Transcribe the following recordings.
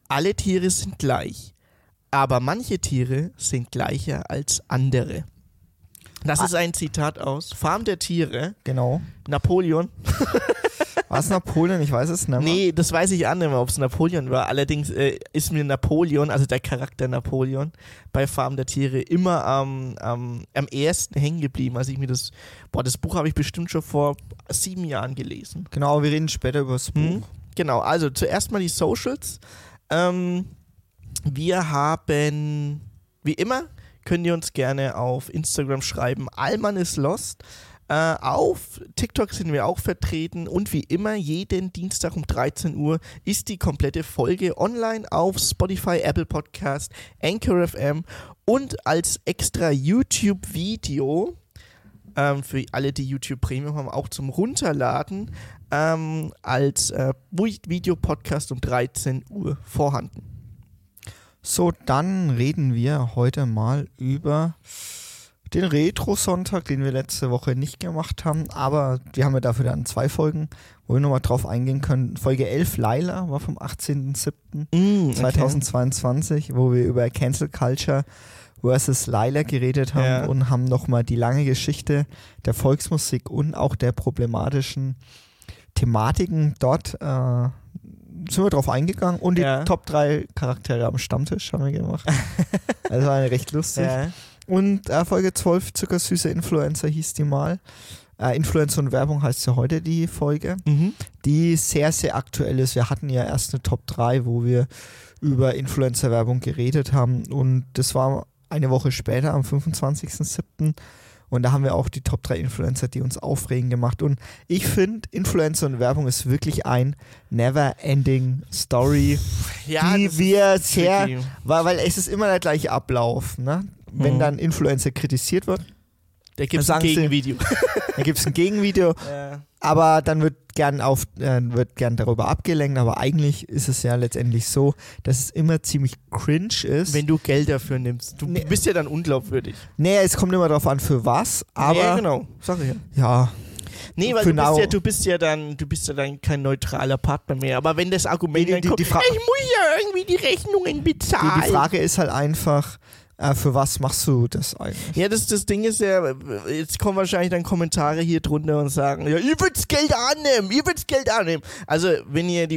alle Tiere sind gleich, aber manche Tiere sind gleicher als andere. Das ist ein Zitat aus Farm der Tiere. Genau. Napoleon. War es Napoleon? Ich weiß es nicht mehr. Nee, das weiß ich auch nicht mehr, ob es Napoleon war. Allerdings ist mir Napoleon, also der Charakter Napoleon, bei Farm der Tiere immer am ersten hängen geblieben, als ich mir das Buch habe ich bestimmt schon vor 7 Jahren gelesen. Genau, wir reden später über das Buch. Genau, also zuerst mal die Socials. Wir haben, wie immer, könnt ihr uns gerne auf Instagram schreiben, Allmann ist lost. Auf TikTok sind wir auch vertreten und wie immer jeden Dienstag um 13 Uhr ist die komplette Folge online auf Spotify, Apple Podcast, Anchor FM und als extra YouTube-Video für alle, die YouTube Premium haben, auch zum Runterladen als Videopodcast um 13 Uhr vorhanden. So, dann reden wir heute mal über den Retro-Sonntag, den wir letzte Woche nicht gemacht haben, aber wir haben ja dafür dann 2 Folgen, wo wir nochmal drauf eingehen können. Folge 11, Laila, war vom 18.07.2022, wo wir über Cancel Culture versus Laila geredet haben und haben nochmal die lange Geschichte der Volksmusik und auch der problematischen Thematiken dort sind wir drauf eingegangen und die Top 3 Charaktere am Stammtisch haben wir gemacht. Also war recht lustig. Ja. Und Folge 12, zuckersüße Influencer hieß die mal. Influencer und Werbung heißt ja heute die Folge, die sehr, sehr aktuell ist. Wir hatten ja erst eine Top 3, wo wir über Influencer-Werbung geredet haben und das war eine Woche später, am 25.07. Und da haben wir auch die Top 3 Influencer, die uns aufregen gemacht. Und ich finde, Influencer und Werbung ist wirklich ein never-ending Story, die wir sehr, weil es ist immer der gleiche Ablauf, ne? Wenn dann Influencer kritisiert wird, da gibt es ein Gegenvideo. Da gibt es ein Gegenvideo, aber dann wird gern darüber abgelenkt, aber eigentlich ist es ja letztendlich so, dass es immer ziemlich cringe ist. Wenn du Geld dafür nimmst. Du bist ja dann unglaubwürdig. Nee, es kommt immer darauf an, für was, aber... Ja, genau. Sag ich ja. Ja. Nee, weil du bist ja dann kein neutraler Partner mehr. Aber wenn das Argument dann kommt, ich muss ja irgendwie die Rechnungen bezahlen. Die Frage ist halt einfach... für was machst du das eigentlich? Ja, das Ding ist ja, jetzt kommen wahrscheinlich dann Kommentare hier drunter und sagen, ja, ihr würd's Geld annehmen. Also, wenn ihr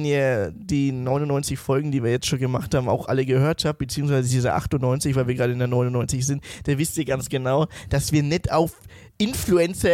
die 99 Folgen, die wir jetzt schon gemacht haben, auch alle gehört habt, beziehungsweise diese 98, weil wir gerade in der 99 sind, da wisst ihr ganz genau, dass wir nicht auf Influencer,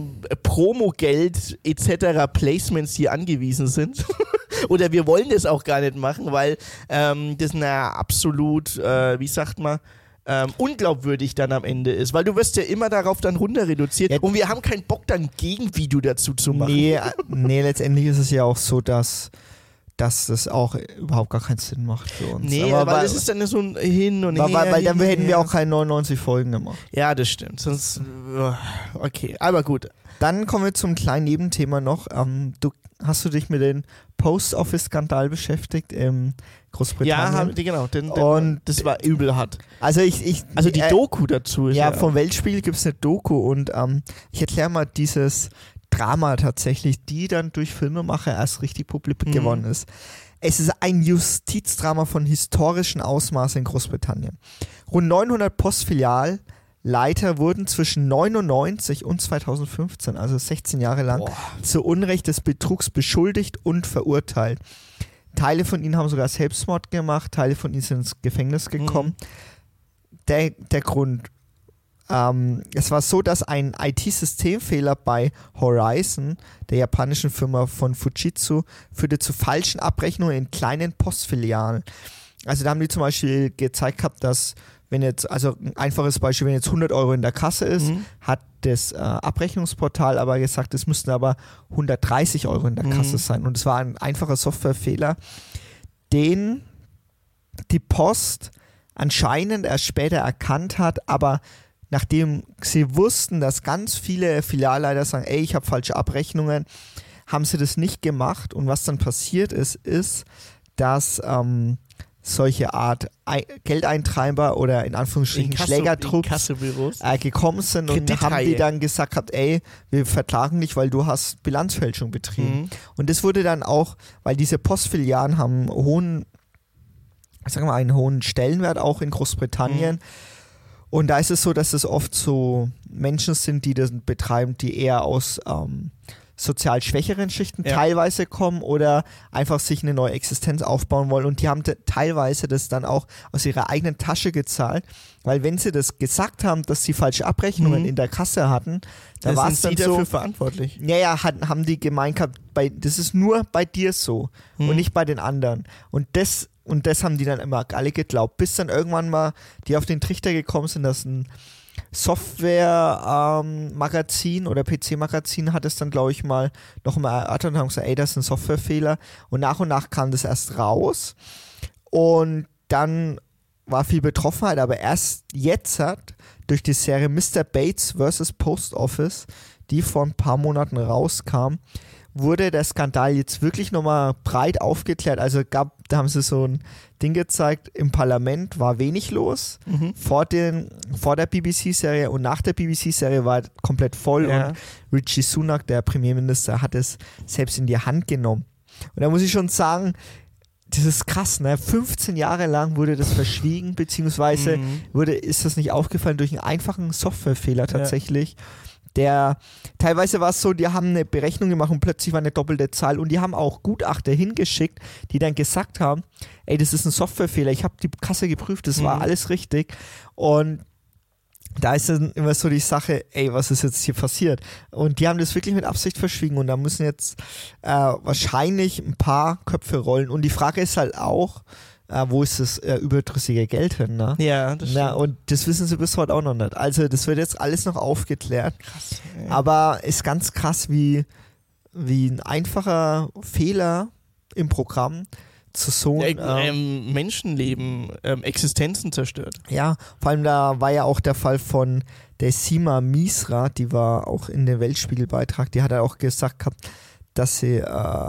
Promogeld etc. Placements hier angewiesen sind. Oder wir wollen das auch gar nicht machen, weil das absolut, wie sagt man, unglaubwürdig dann amEnde ist. Weil du wirst ja immer darauf dann runter reduziert und wir haben keinen Bock, dann ein Gegenvideo dazu zu machen. Nee, letztendlich ist es ja auch so, dass das auch überhaupt gar keinen Sinn macht für uns. Nee, aber weil es ist dann so ein Hin und Her. Weil dann hätten wir auch keine 99 Folgen gemacht. Ja, das stimmt. Sonst, okay, aber gut. Dann kommen wir zum kleinen Nebenthema noch. Hast du dich mit dem Post-Office-Skandal beschäftigt in Großbritannien? Ja, genau. Und das war übel hart. Also die Doku dazu ist ja vom Weltspiel gibt es eine Doku und ich erkläre mal dieses Drama tatsächlich, die dann durch Filmemacher erst richtig publik geworden ist. Es ist ein Justizdrama von historischen Ausmaßen in Großbritannien. Rund 900 Postfilialleiter wurden zwischen 1999 und 2015, also 16 Jahre lang, zu Unrecht des Betrugs beschuldigt und verurteilt. Teile von ihnen haben sogar Selbstmord gemacht, Teile von ihnen sind ins Gefängnis gekommen. Der Grund: Es war so, dass ein IT-Systemfehler bei Horizon, der japanischen Firma von Fujitsu, führte zu falschen Abrechnungen in kleinen Postfilialen. Also da haben die zum Beispiel gezeigt gehabt, dass wenn jetzt, also ein einfaches Beispiel, wenn jetzt 100 Euro in der Kasse ist, hat das Abrechnungsportal aber gesagt, es müssten aber 130 Euro in der Kasse sein. Und es war ein einfacher Softwarefehler, den die Post anscheinend erst später erkannt hat, aber nachdem sie wussten, dass ganz viele Filialleiter sagen, ey, ich habe falsche Abrechnungen, haben sie das nicht gemacht. Und was dann passiert ist, dass solche Art Geldeintreiber oder in Anführungsstrichen Schlägertrupps gekommen sind und haben die dann gesagt, ey, wir verklagen dich, weil du hast Bilanzfälschung betrieben. Und das wurde dann auch, weil diese Postfilialen haben hohen sagen wir mal, einen hohen Stellenwert auch in Großbritannien. Und da ist es so, dass es oft so Menschen sind, die das betreiben, die eher aus sozial schwächeren Schichten teilweise kommen oder einfach sich eine neue Existenz aufbauen wollen. Und die haben teilweise das dann auch aus ihrer eigenen Tasche gezahlt, weil wenn sie das gesagt haben, dass sie falsche Abrechnungen in der Kasse hatten, dann war es dann sie so, dafür verantwortlich. Ja, haben die gemeint gehabt, das ist nur bei dir so und nicht bei den anderen. Und das haben die dann immer alle geglaubt, bis dann irgendwann mal die auf den Trichter gekommen sind, dass ein Software-Magazin oder PC-Magazin hat es dann, glaube ich, mal nochmal erörtert und haben gesagt, ey, das ist ein Softwarefehler. Und nach kam das erst raus. Und dann war viel Betroffenheit, aber erst jetzt durch die Serie Mr. Bates vs. Post Office, die vor ein paar Monaten rauskam, wurde der Skandal jetzt wirklich nochmal breit aufgeklärt. Also da haben sie so ein Ding gezeigt, im Parlament war wenig los, vor der BBC-Serie und nach der BBC-Serie war komplett voll und Rishi Sunak, der Premierminister, hat es selbst in die Hand genommen. Und da muss ich schon sagen, das ist krass, ne? 15 Jahre lang wurde das verschwiegen, beziehungsweise ist das nicht aufgefallen durch einen einfachen Softwarefehler tatsächlich. Teilweise war es so, die haben eine Berechnung gemacht und plötzlich war eine doppelte Zahl und die haben auch Gutachter hingeschickt, die dann gesagt haben, ey, das ist ein Softwarefehler, ich habe die Kasse geprüft, das war alles richtig. Und da ist dann immer so die Sache, ey, was ist jetzt hier passiert? Und die haben das wirklich mit Absicht verschwiegen und da müssen jetzt wahrscheinlich ein paar Köpfe rollen. Und die Frage ist halt auch, wo ist das überdrüssige Geld hin, ne? Ja, das stimmt. Und das wissen sie bis heute auch noch nicht. Also das wird jetzt alles noch aufgeklärt. Krass. Aber ist ganz krass, wie ein einfacher Fehler im Programm zu so Menschenleben, Existenzen zerstört. Ja, vor allem da war ja auch der Fall von der Sima Misra, die war auch in dem Weltspiegelbeitrag, die hat ja auch gesagt gehabt, dass sie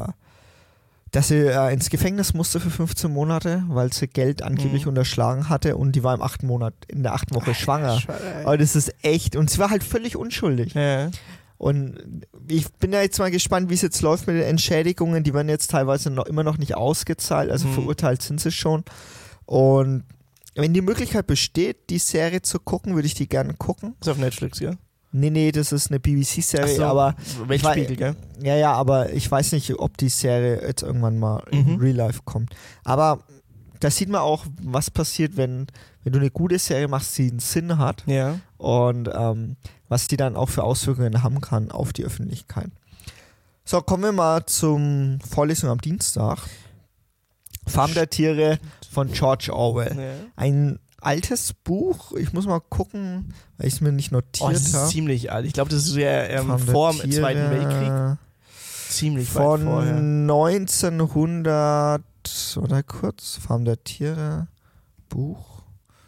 ins Gefängnis musste für 15 Monate, weil sie Geld angeblich unterschlagen hatte und die war in der 8. Woche schwanger. Aber das ist echt, und sie war halt völlig unschuldig. Ja. Und ich bin ja jetzt mal gespannt, wie es jetzt läuft mit den Entschädigungen. Die werden jetzt teilweise immer noch nicht ausgezahlt, also verurteilt sind sie schon. Und wenn die Möglichkeit besteht, die Serie zu gucken, würde ich die gerne gucken. Ist auf Netflix, ja? Nee, das ist eine BBC-Serie, so, aber Weltspiegel, gell? Ja, aber ich weiß nicht, ob die Serie jetzt irgendwann mal in Real Life kommt. Aber da sieht man auch, was passiert, wenn du eine gute Serie machst, die einen Sinn hat und was die dann auch für Auswirkungen haben kann auf die Öffentlichkeit. So, kommen wir mal zum Vorlesung am Dienstag. Farm der Tiere von George Orwell. Ja. Ein altes Buch, ich muss mal gucken, weil ich es mir nicht notiert habe. Das ist ziemlich alt. Ich glaube, das ist ja vor dem Zweiten Weltkrieg. Ziemlich weit vorher. Von 1900, oder kurz, Farm der Tiere, Buch.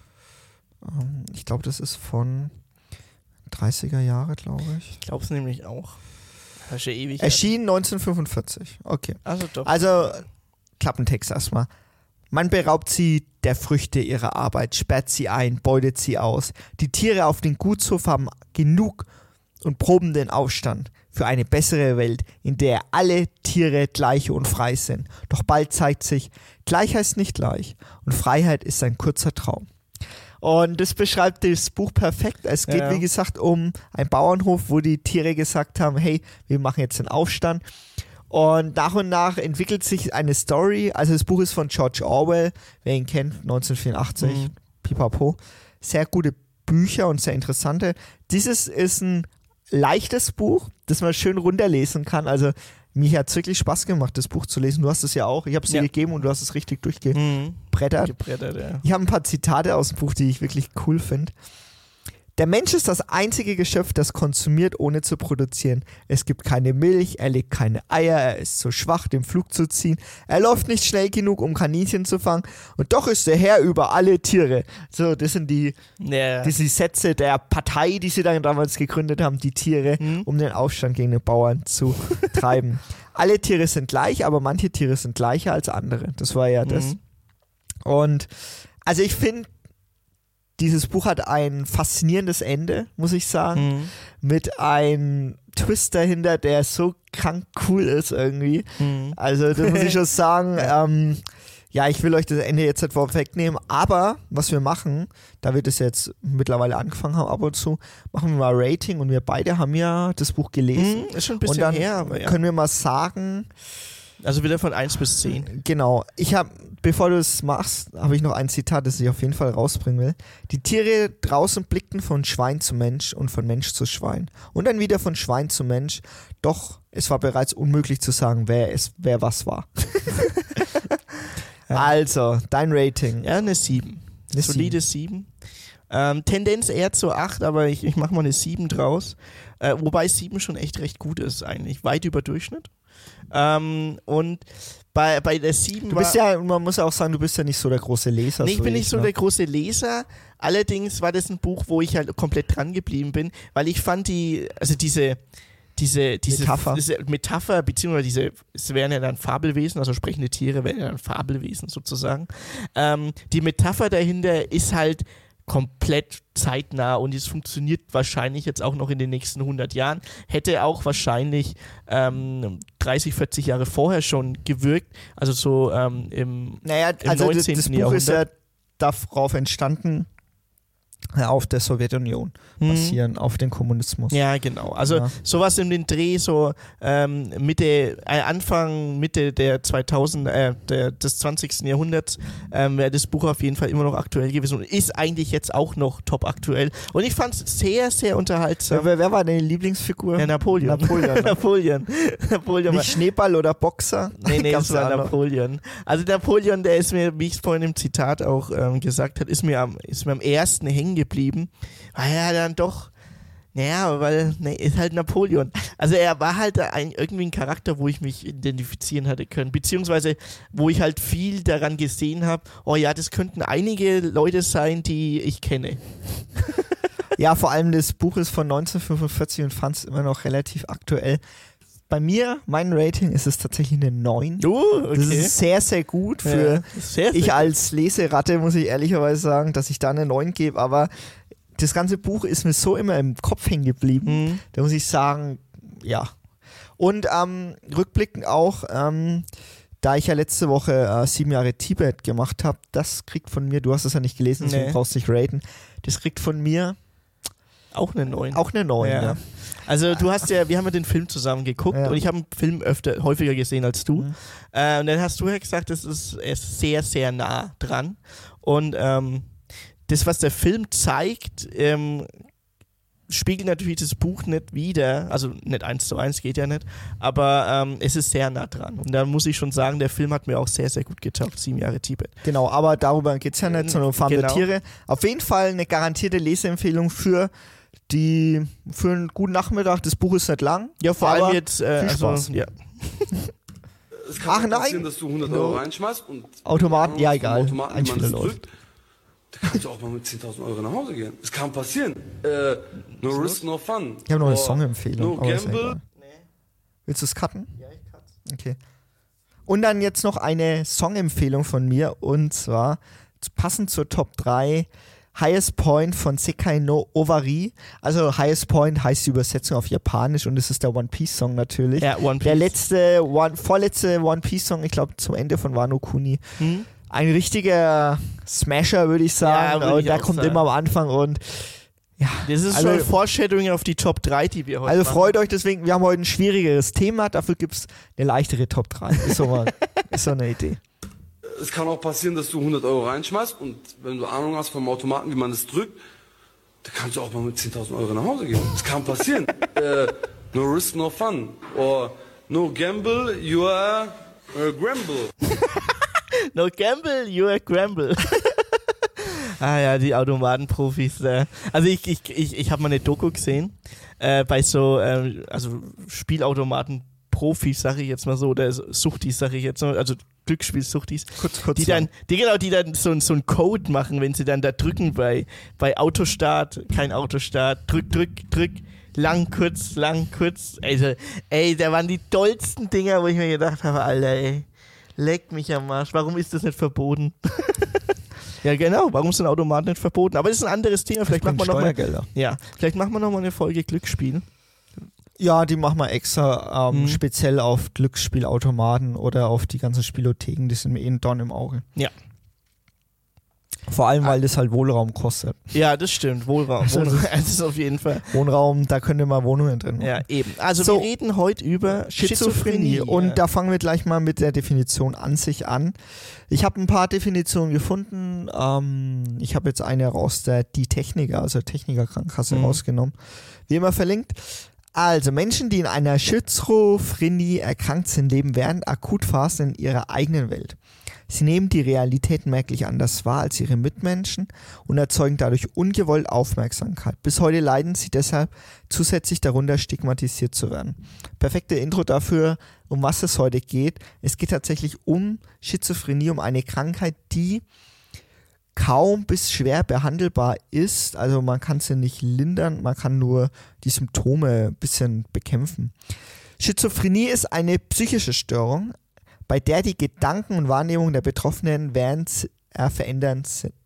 Ich glaube, das ist von 30er Jahre, glaube ich. Ich glaube es nämlich auch. Das ist ja ewig. Erschien 1945, okay. Also doch. Also, Klappentext erstmal. Man beraubt sie der Früchte ihrer Arbeit, sperrt sie ein, beutet sie aus. Die Tiere auf den Gutshof haben genug und proben den Aufstand für eine bessere Welt, in der alle Tiere gleich und frei sind. Doch bald zeigt sich, Gleichheit ist nicht gleich und Freiheit ist ein kurzer Traum. Und das beschreibt das Buch perfekt. Es geht, wie gesagt, um einen Bauernhof, wo die Tiere gesagt haben, hey, wir machen jetzt den Aufstand. Und nach entwickelt sich eine Story. Also das Buch ist von George Orwell, wer ihn kennt, 1984, pipapo. Sehr gute Bücher und sehr interessante. Dieses ist ein leichtes Buch, das man schön runterlesen kann. Also mir hat es wirklich Spaß gemacht, das Buch zu lesen. Du hast es ja auch. Ich habe es dir gegeben und du hast es richtig durchgebrettert. Ich habe ein paar Zitate aus dem Buch, die ich wirklich cool finde. Der Mensch ist das einzige Geschöpf, das konsumiert, ohne zu produzieren. Es gibt keine Milch, er legt keine Eier, er ist zu schwach, den Flug zu ziehen. Er läuft nicht schnell genug, um Kaninchen zu fangen. Und doch ist der Herr über alle Tiere. So, das sind die Sätze der Partei, die sie dann damals gegründet haben, die Tiere, um den Aufstand gegen den Bauern zu treiben. Alle Tiere sind gleich, aber manche Tiere sind gleicher als andere. Das war ja das. Und also ich finde, dieses Buch hat ein faszinierendes Ende, muss ich sagen, mit einem Twist dahinter, der so krank cool ist irgendwie. Also das muss ich schon sagen. Ja, ich will euch das Ende jetzt nicht vorwegnehmen, aber was wir machen, da wir das jetzt mittlerweile angefangen haben ab und zu, machen wir mal Rating und wir beide haben ja das Buch gelesen. Ist schon ein bisschen und dann her, aber ja. können wir mal sagen, Also wieder von 1 bis 10. genau, bevor du es machst, habe ich noch ein Zitat, das ich auf jeden Fall rausbringen will. Die Tiere draußen blickten von Schwein zu Mensch und von Mensch zu Schwein. Und dann wieder von Schwein zu Mensch. Doch es war bereits unmöglich zu sagen, wer was war. Also, dein Rating. Ja, eine 7. Eine Solide 7. Tendenz eher zu 8, aber ich mache mal eine 7 draus. Wobei 7 schon echt recht gut ist eigentlich. Weit über Durchschnitt. Und bei der 7 Du bist ja, man muss ja auch sagen, du bist ja nicht so der große Leser. Nee, ich bin nicht so ne? der große Leser. Allerdings war das ein Buch, wo ich halt komplett dran geblieben bin, weil ich fand diese Metapher, beziehungsweise es wären ja dann Fabelwesen, also sprechende Tiere wären ja dann Fabelwesen sozusagen. Die Metapher dahinter ist halt komplett zeitnah und es funktioniert wahrscheinlich jetzt auch noch in den nächsten 100 Jahren. Hätte auch wahrscheinlich 30, 40 Jahre vorher schon gewirkt, also so im 19. das Buch Jahrhundert. ist ja darauf entstanden, auf der Sowjetunion basieren, auf den Kommunismus. Ja, genau. Also sowas in den Dreh, so Anfang, Mitte der 2000, des 20. Jahrhunderts wäre das Buch auf jeden Fall immer noch aktuell gewesen und ist eigentlich jetzt auch noch top aktuell. Und ich fand es sehr, sehr unterhaltsam. Wer war deine Lieblingsfigur? Ja, Napoleon. Napoleon. Nicht Schneeball oder Boxer? Nee, das war Napoleon. Also Napoleon, der ist mir, wie ich es vorhin im Zitat auch gesagt habe, ist mir am ersten hängen geblieben, weil er dann doch, ist halt Napoleon. Also er war halt irgendwie ein Charakter, wo ich mich identifizieren hatte können, beziehungsweise wo ich halt viel daran gesehen habe, oh ja, das könnten einige Leute sein, die ich kenne. Ja, vor allem das Buch ist von 1945 und fand es immer noch relativ aktuell. Bei mir, mein Rating ist es tatsächlich eine 9. Okay. Das ist sehr, sehr gut für ich als Leseratte, muss ich ehrlicherweise sagen, dass ich da eine 9 gebe, aber das ganze Buch ist mir so immer im Kopf hängen geblieben. Da muss ich sagen, ja. Und rückblickend auch, da ich ja letzte Woche 7 Jahre Tibet gemacht habe, das kriegt von mir, du hast es ja nicht gelesen, deswegen brauchst du nicht raten, das kriegt von mir auch eine 9. Auch eine 9, ja. Also wir haben ja den Film zusammen geguckt und ich habe den Film häufiger gesehen als du. Und dann hast du ja gesagt, es ist sehr, sehr nah dran. Und das, was der Film zeigt, spiegelt natürlich das Buch nicht wider. Also nicht 1:1, geht ja nicht. Aber es ist sehr nah dran. Und da muss ich schon sagen, der Film hat mir auch sehr, sehr gut getaugt. 7 Jahre Tibet. Genau, aber darüber geht es ja nicht, sondern um Farm der Tiere. Auf jeden Fall eine garantierte Leseempfehlung für einen guten Nachmittag. Das Buch ist nicht lang. Ja, vor allem jetzt viel Spaß. Ja. Es kann passieren, dass du 100 Euro reinschmeißt und Automaten, ja egal. Automaten, wenn man das drückt, da kannst du auch mal mit 10.000 Euro nach Hause gehen. Es kann passieren. No risk, no fun. Ich habe noch eine Songempfehlung. No gamble. Willst du es cutten? Ja, ich cutte. Okay. Und dann jetzt noch eine Songempfehlung von mir und zwar passend zur Top 3 Highest Point von Sekai no Owari. Also Highest Point heißt die Übersetzung auf Japanisch und es ist der One Piece Song natürlich. Ja, One Piece. Der vorletzte One Piece Song, ich glaube zum Ende von Wano Kuni. Ein richtiger Smasher, würde ich sagen. Ja, und der kommt immer am Anfang und ja. Das ist schon Foreshadowing auf die Top 3, die wir heute machen. Freut euch deswegen, wir haben heute ein schwierigeres Thema, dafür gibt es eine leichtere Top 3. Ist so eine Idee. Es kann auch passieren, dass du 100 Euro reinschmeißt und wenn du Ahnung hast vom Automaten, wie man das drückt, dann kannst du auch mal mit 10.000 Euro nach Hause gehen. Das kann passieren. No risk, no fun. Or no gamble, you are a Gramble. No gamble, you are Gramble. Ah ja, die Automatenprofis. Also ich habe mal eine Doku gesehen bei so also Spielautomaten-Profis, sage ich jetzt mal so, oder Suchtis, sage ich jetzt mal, also Glücksspielsuchtis, die dann so einen Code machen, wenn sie dann da drücken bei Autostart, kein Autostart, drück, lang, kurz. Also, da waren die tollsten Dinger, wo ich mir gedacht habe, Alter, ey, leck mich am Arsch, warum ist das nicht verboten? Ja, genau, warum ist ein Automat nicht verboten? Aber das ist ein anderes Thema, vielleicht machen wir noch mal eine Folge Glücksspiel. Ja, die machen wir extra speziell auf Glücksspielautomaten oder auf die ganzen Spielotheken, die sind mir eh ein Dorn im Auge. Ja. Vor allem, weil das halt Wohnraum kostet. Ja, das stimmt. Wohnraum. Das ist auf jeden Fall. Wohnraum, da könnte man Wohnungen drin machen. Ja, eben. Also So. wir reden heute über Schizophrenie. Und da fangen wir gleich mal mit der Definition an sich an. Ich habe ein paar Definitionen gefunden. Ich habe jetzt eine aus der Die Techniker, also Techniker-Krankenkasse rausgenommen. Wie immer verlinkt. Also Menschen, die in einer Schizophrenie erkrankt sind, leben während Akutphasen in ihrer eigenen Welt. Sie nehmen die Realität merklich anders wahr als ihre Mitmenschen und erzeugen dadurch ungewollt Aufmerksamkeit. Bis heute leiden sie deshalb zusätzlich darunter, stigmatisiert zu werden. Perfekte Intro dafür, um was es heute geht. Es geht tatsächlich um Schizophrenie, um eine Krankheit, die kaum bis schwer behandelbar ist. Also man kann sie nicht lindern, man kann nur die Symptome ein bisschen bekämpfen. Schizophrenie ist eine psychische Störung, bei der die Gedanken und Wahrnehmungen der Betroffenen verändern.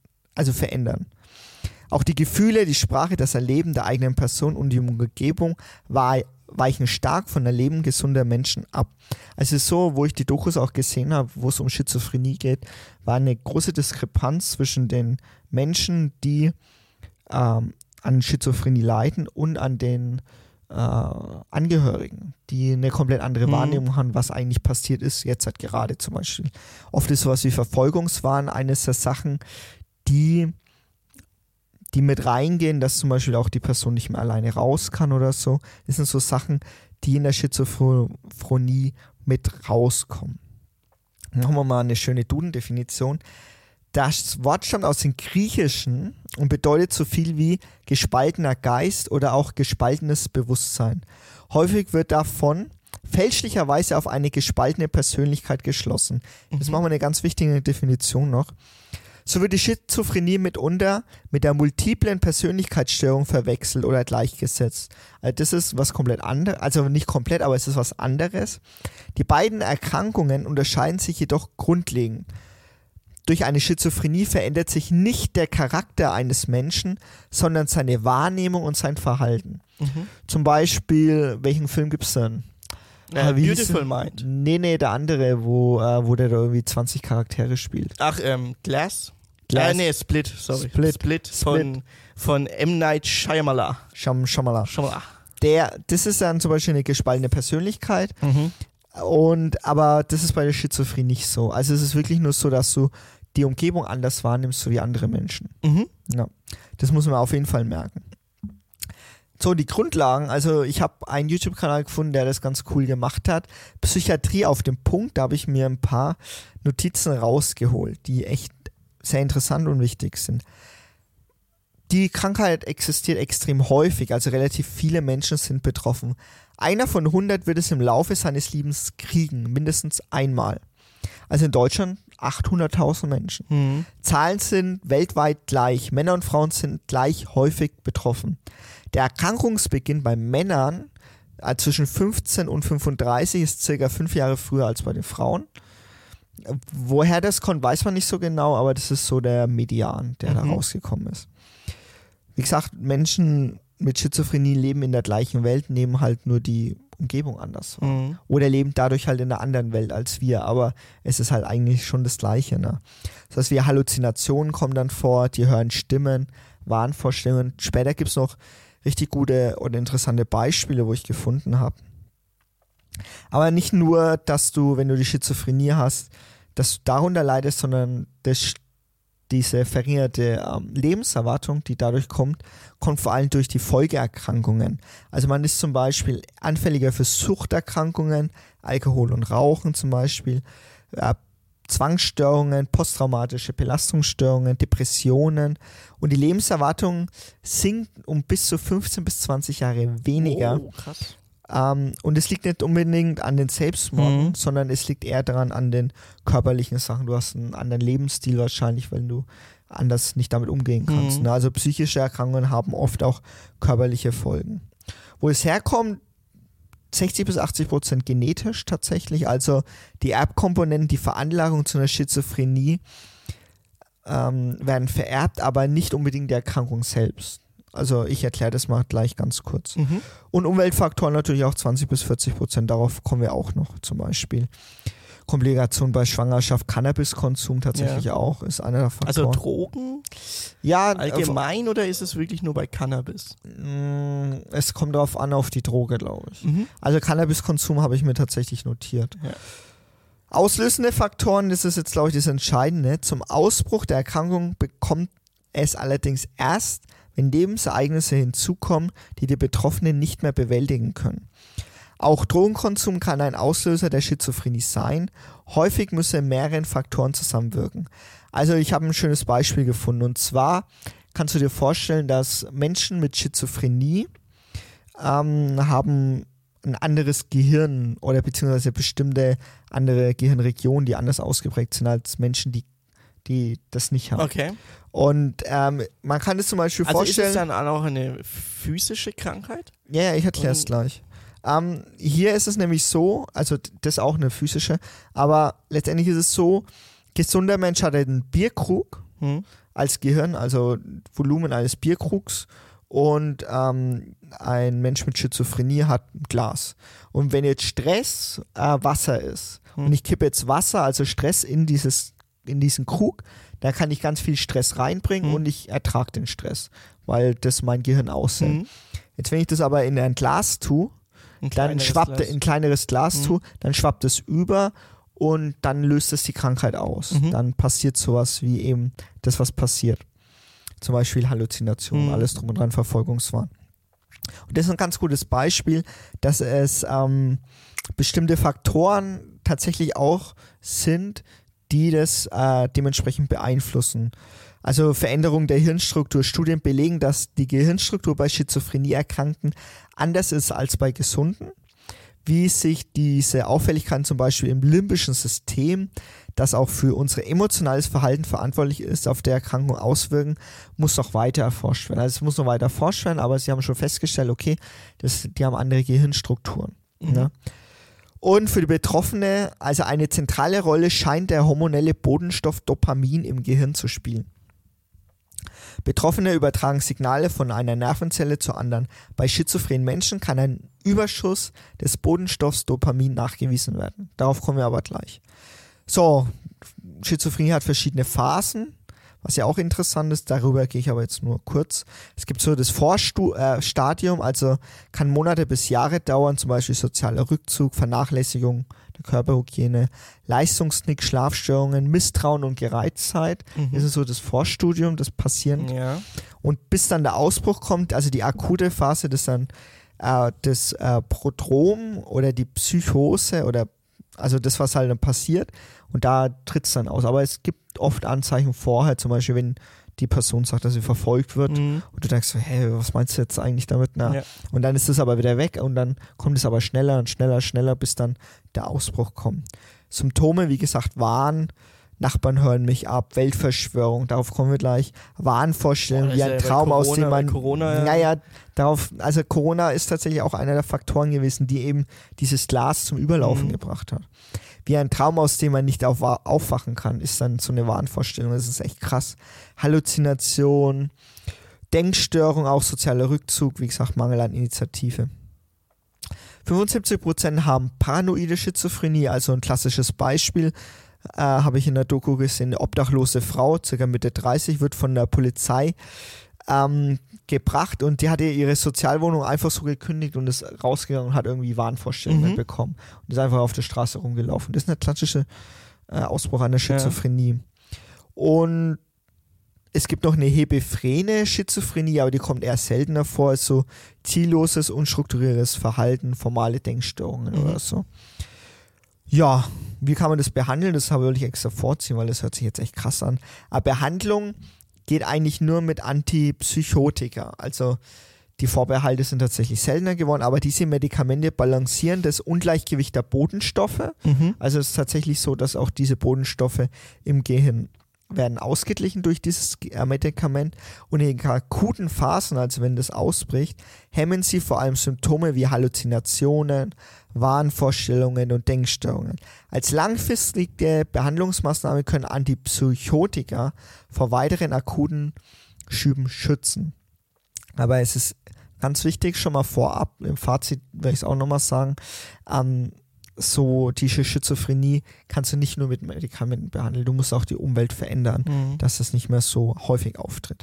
Auch die Gefühle, die Sprache, das Erleben der eigenen Person und die Umgebung weichen stark von Erleben gesunder Menschen ab. Also so, wo ich die Dokus auch gesehen habe, wo es um Schizophrenie geht, war eine große Diskrepanz zwischen den Menschen, die an Schizophrenie leiden und an den Angehörigen, die eine komplett andere Wahrnehmung haben, was eigentlich passiert ist, jetzt halt gerade zum Beispiel. Oft ist sowas wie Verfolgungswahn eines der Sachen, die mit reingehen, dass zum Beispiel auch die Person nicht mehr alleine raus kann oder so. Das sind so Sachen, die in der Schizophrenie mit rauskommen. Machen wir mal eine schöne Duden-Definition. Das Wort stammt aus dem Griechischen und bedeutet so viel wie gespaltener Geist oder auch gespaltenes Bewusstsein. Häufig wird davon fälschlicherweise auf eine gespaltene Persönlichkeit geschlossen. Jetzt machen wir eine ganz wichtige Definition noch. So wird die Schizophrenie mitunter mit der multiplen Persönlichkeitsstörung verwechselt oder gleichgesetzt. Also das ist was komplett anderes, also nicht komplett, aber es ist was anderes. Die beiden Erkrankungen unterscheiden sich jedoch grundlegend. Durch eine Schizophrenie verändert sich nicht der Charakter eines Menschen, sondern seine Wahrnehmung und sein Verhalten. Zum Beispiel, welchen Film gibt es denn? Beautiful Mind. Nee, der andere, wo der da irgendwie 20 Charaktere spielt. Ach, Glass? Split, sorry. Split. Von M. Night Shyamalan. Shyamalan. Das ist dann zum Beispiel eine gespaltene Persönlichkeit. Aber das ist bei der Schizophrenie nicht so. Also es ist wirklich nur so, dass du die Umgebung anders wahrnimmst, so wie andere Menschen. Ja, das muss man auf jeden Fall merken. So, die Grundlagen, also ich habe einen YouTube-Kanal gefunden, der das ganz cool gemacht hat. Psychiatrie auf dem Punkt, da habe ich mir ein paar Notizen rausgeholt, die echt sehr interessant und wichtig sind. Die Krankheit existiert extrem häufig, also relativ viele Menschen sind betroffen. Einer von 100 wird es im Laufe seines Lebens kriegen, mindestens einmal. Also in Deutschland 800.000 Menschen. Zahlen sind weltweit gleich. Männer und Frauen sind gleich häufig betroffen. Der Erkrankungsbeginn bei Männern zwischen 15 und 35 ist circa 5 Jahre früher als bei den Frauen. Woher das kommt, weiß man nicht so genau, aber das ist so der Median, der da rausgekommen ist. Wie gesagt, Menschen mit Schizophrenie leben in der gleichen Welt, nehmen halt nur die Umgebung anders wahr. Oder leben dadurch halt in einer anderen Welt als wir, aber es ist halt eigentlich schon das Gleiche. Ne? Das heißt, wie Halluzinationen kommen dann vor, die hören Stimmen, Wahnvorstellungen. Später gibt es noch richtig gute oder interessante Beispiele, wo ich gefunden habe. Aber nicht nur, dass du, wenn du die Schizophrenie hast, dass du darunter leidest, sondern diese verringerte Lebenserwartung, die dadurch kommt vor allem durch die Folgeerkrankungen. Also man ist zum Beispiel anfälliger für Suchterkrankungen, Alkohol und Rauchen zum Beispiel, Zwangsstörungen, posttraumatische Belastungsstörungen, Depressionen und die Lebenserwartung sinkt um bis zu 15 bis 20 Jahre weniger. Oh, krass. Und es liegt nicht unbedingt an den Selbstmorden, sondern es liegt eher daran an den körperlichen Sachen. Du hast einen anderen Lebensstil wahrscheinlich, weil du anders nicht damit umgehen kannst. Ne? Also psychische Erkrankungen haben oft auch körperliche Folgen. Wo es herkommt, 60-80% genetisch tatsächlich. Also die Erbkomponenten, die Veranlagung zu einer Schizophrenie werden vererbt, aber nicht unbedingt die Erkrankung selbst. Also ich erkläre das mal gleich ganz kurz. Mhm. Und Umweltfaktoren natürlich auch 20-40%, darauf kommen wir auch noch zum Beispiel. Komplikation bei Schwangerschaft, Cannabiskonsum tatsächlich auch, ist einer der Faktoren. Also Drogen ja, allgemein oder ist es wirklich nur bei Cannabis? es kommt darauf an, auf die Droge, glaube ich. Mhm. Also Cannabiskonsum habe ich mir tatsächlich notiert. Ja. Auslösende Faktoren, das ist jetzt, glaube ich, das Entscheidende. Zum Ausbruch der Erkrankung bekommt es allerdings erst, wenn Lebensereignisse hinzukommen, die Betroffenen nicht mehr bewältigen können. Auch Drogenkonsum kann ein Auslöser der Schizophrenie sein. Häufig müssen mehrere Faktoren zusammenwirken. Also ich habe ein schönes Beispiel gefunden. Und zwar kannst du dir vorstellen, dass Menschen mit Schizophrenie haben ein anderes Gehirn oder beziehungsweise bestimmte andere Gehirnregionen, die anders ausgeprägt sind als Menschen, die das nicht haben. Okay. Und man kann es zum Beispiel vorstellen... Also ist es dann auch eine physische Krankheit? Ja, ich erkläre es gleich. Hier ist es nämlich so, also das ist auch eine physische, aber letztendlich ist es so, gesunder Mensch hat einen Bierkrug als Gehirn, also Volumen eines Bierkrugs, und ein Mensch mit Schizophrenie hat ein Glas. Und wenn jetzt Stress Wasser ist und ich kippe jetzt Wasser, also Stress in diesen Krug, da kann ich ganz viel Stress reinbringen und ich ertrage den Stress, weil das mein Gehirn aushält. Jetzt wenn ich das aber in ein Glas tue, dann schwappt ein kleineres Glas zu, dann schwappt es über und dann löst es die Krankheit aus. Dann passiert sowas wie eben das, was passiert. Zum Beispiel Halluzinationen, alles drum und dran, Verfolgungswahn. Und das ist ein ganz gutes Beispiel, dass es bestimmte Faktoren tatsächlich auch sind, die das dementsprechend beeinflussen. Also Veränderung der Hirnstruktur. Studien belegen, dass die Gehirnstruktur bei Schizophrenie-Erkrankten anders ist als bei Gesunden. Wie sich diese Auffälligkeiten zum Beispiel im limbischen System, das auch für unser emotionales Verhalten verantwortlich ist, auf der Erkrankung auswirken, muss noch weiter erforscht werden. Also es muss noch weiter erforscht werden, aber sie haben schon festgestellt, okay, die haben andere Gehirnstrukturen. Ne? Und für die Betroffene, also eine zentrale Rolle scheint der hormonelle Botenstoff Dopamin im Gehirn zu spielen. Betroffene übertragen Signale von einer Nervenzelle zur anderen. Bei schizophrenen Menschen kann ein Überschuss des Botenstoffs Dopamin nachgewiesen werden. Darauf kommen wir aber gleich. So, Schizophrenie hat verschiedene Phasen, was ja auch interessant ist, darüber gehe ich aber jetzt nur kurz. Es gibt so das Vorstadium, also kann Monate bis Jahre dauern, zum Beispiel sozialer Rückzug, Vernachlässigung der Körperhygiene, Leistungsknick, Schlafstörungen, Misstrauen und Gereiztheit. Das ist so das Vorstudium, das passiert. Ja. Und bis dann der Ausbruch kommt, also die akute Phase, das ist dann das Prodrom oder die Psychose oder also das, was halt dann passiert, und da tritt es dann aus. Aber es gibt oft Anzeichen vorher, zum Beispiel, wenn die Person sagt, dass sie verfolgt wird und du denkst so, hey, was meinst du jetzt eigentlich damit? Na? Ja. Und dann ist es aber wieder weg und dann kommt es aber schneller und schneller, bis dann der Ausbruch kommt. Symptome, wie gesagt, Wahn, Nachbarn hören mich ab, Weltverschwörung, darauf kommen wir gleich, Wahnvorstellungen, wie ein Traum, aus dem man... also Corona ist tatsächlich auch einer der Faktoren gewesen, die eben dieses Glas zum Überlaufen gebracht hat. Wie ein Traum, aus dem man nicht aufwachen kann, ist dann so eine Wahnvorstellung, das ist echt krass. Halluzination, Denkstörung, auch sozialer Rückzug, wie gesagt, Mangel an Initiative. 75% haben paranoide Schizophrenie, also ein klassisches Beispiel, habe ich in der Doku gesehen, eine obdachlose Frau, ca. Mitte 30, wird von der Polizei gebracht und die hatte ihre Sozialwohnung einfach so gekündigt und ist rausgegangen und hat irgendwie Wahnvorstellungen bekommen und ist einfach auf der Straße rumgelaufen. Das ist ein klassischer Ausbruch einer Schizophrenie. Ja. Und es gibt noch eine hebephrene Schizophrenie, aber die kommt eher seltener vor, als so zielloses, unstrukturiertes Verhalten, formale Denkstörungen oder so. Ja, wie kann man das behandeln? Das habe ich extra vorziehen, weil das hört sich jetzt echt krass an. Aber Behandlung geht eigentlich nur mit Antipsychotika. Also die Vorbehalte sind tatsächlich seltener geworden, aber diese Medikamente balancieren das Ungleichgewicht der Botenstoffe. Also es ist tatsächlich so, dass auch diese Botenstoffe im Gehirn werden ausgeglichen durch dieses Medikament und in akuten Phasen, also wenn das ausbricht, hemmen sie vor allem Symptome wie Halluzinationen, Wahnvorstellungen und Denkstörungen. Als langfristige Behandlungsmaßnahme können Antipsychotika vor weiteren akuten Schüben schützen. Aber es ist ganz wichtig, schon mal vorab, im Fazit werde ich es auch nochmal sagen, so diese Schizophrenie kannst du nicht nur mit Medikamenten behandeln, du musst auch die Umwelt verändern, dass das nicht mehr so häufig auftritt.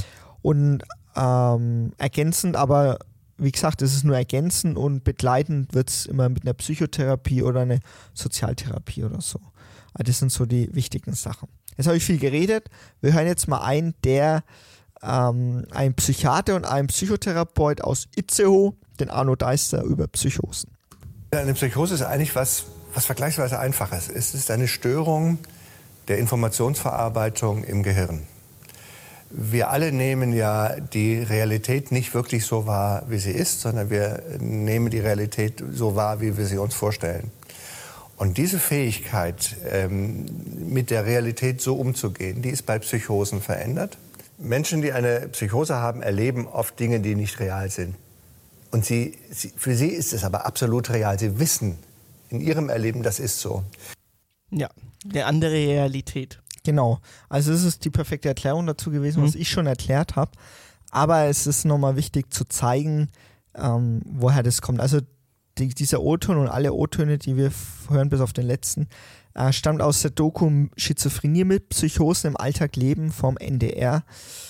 Und ergänzend, aber wie gesagt, es ist nur ergänzend und begleitend wird es immer mit einer Psychotherapie oder einer Sozialtherapie oder so. Also das sind so die wichtigen Sachen. Jetzt habe ich viel geredet, wir hören jetzt mal einen, der ein Psychiater und ein Psychotherapeut aus Itzehoe, den Arno Deister, über Psychosen. Eine Psychose ist eigentlich was vergleichsweise Einfaches. Es ist eine Störung der Informationsverarbeitung im Gehirn. Wir alle nehmen ja die Realität nicht wirklich so wahr, wie sie ist, sondern wir nehmen die Realität so wahr, wie wir sie uns vorstellen. Und diese Fähigkeit, mit der Realität so umzugehen, die ist bei Psychosen verändert. Menschen, die eine Psychose haben, erleben oft Dinge, die nicht real sind. Und für sie ist es aber absolut real. Sie wissen in ihrem Erleben, das ist so. Ja, eine andere Realität. Genau. Also es ist die perfekte Erklärung dazu gewesen, was ich schon erklärt habe. Aber es ist nochmal wichtig zu zeigen, woher das kommt. Also dieser O-Ton und alle O-Töne, die wir hören, bis auf den letzten, stammt aus der Doku Schizophrenie mit Psychosen im Alltag leben vom NDR.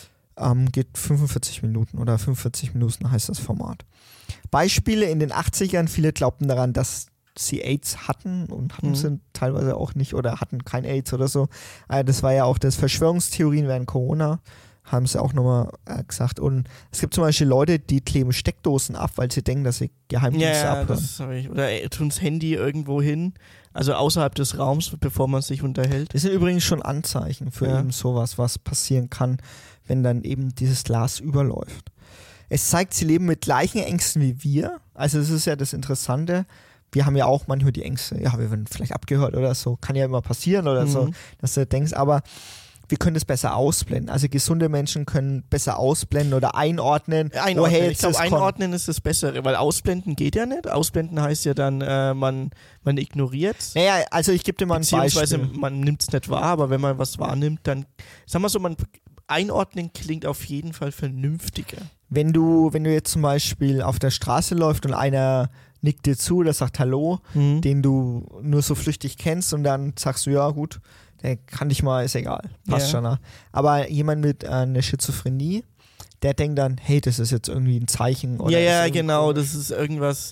Geht 45 Minuten oder 45 Minuten heißt das Format. Beispiele in den 80ern, viele glaubten daran, dass sie AIDS hatten und hatten sie teilweise auch nicht oder hatten kein AIDS oder so. Das war ja auch das Verschwörungstheorien während Corona, haben sie auch nochmal gesagt. Und es gibt zum Beispiel Leute, die kleben Steckdosen ab, weil sie denken, dass sie Geheimdienste abhören. Oder tun das Handy irgendwo hin, also außerhalb des Raums, bevor man sich unterhält. Das sind übrigens schon Anzeichen für eben sowas, was passieren kann, wenn dann eben dieses Glas überläuft. Es zeigt, sie leben mit gleichen Ängsten wie wir. Also das ist ja das Interessante. Wir haben ja auch manchmal die Ängste, ja, wir werden vielleicht abgehört oder so. Kann ja immer passieren oder so, dass du denkst, aber wir können das besser ausblenden. Also gesunde Menschen können besser ausblenden oder einordnen. Ich glaube, einordnen ist das Bessere, weil ausblenden geht ja nicht. Ausblenden heißt ja dann, man ignoriert es. Naja, also ich gebe dir mal ein Beispiel. Beziehungsweise man nimmt es nicht wahr, aber wenn man was wahrnimmt, dann, sagen wir so, einordnen klingt auf jeden Fall vernünftiger. Wenn du jetzt zum Beispiel auf der Straße läufst und einer nickt dir zu oder sagt Hallo, den du nur so flüchtig kennst und dann sagst du, ja gut, der kann dich mal, ist egal, passt schon. Ne? Aber jemand mit einer Schizophrenie, der denkt dann, hey, das ist jetzt irgendwie ein Zeichen. Oder ja, genau, das ist irgendwas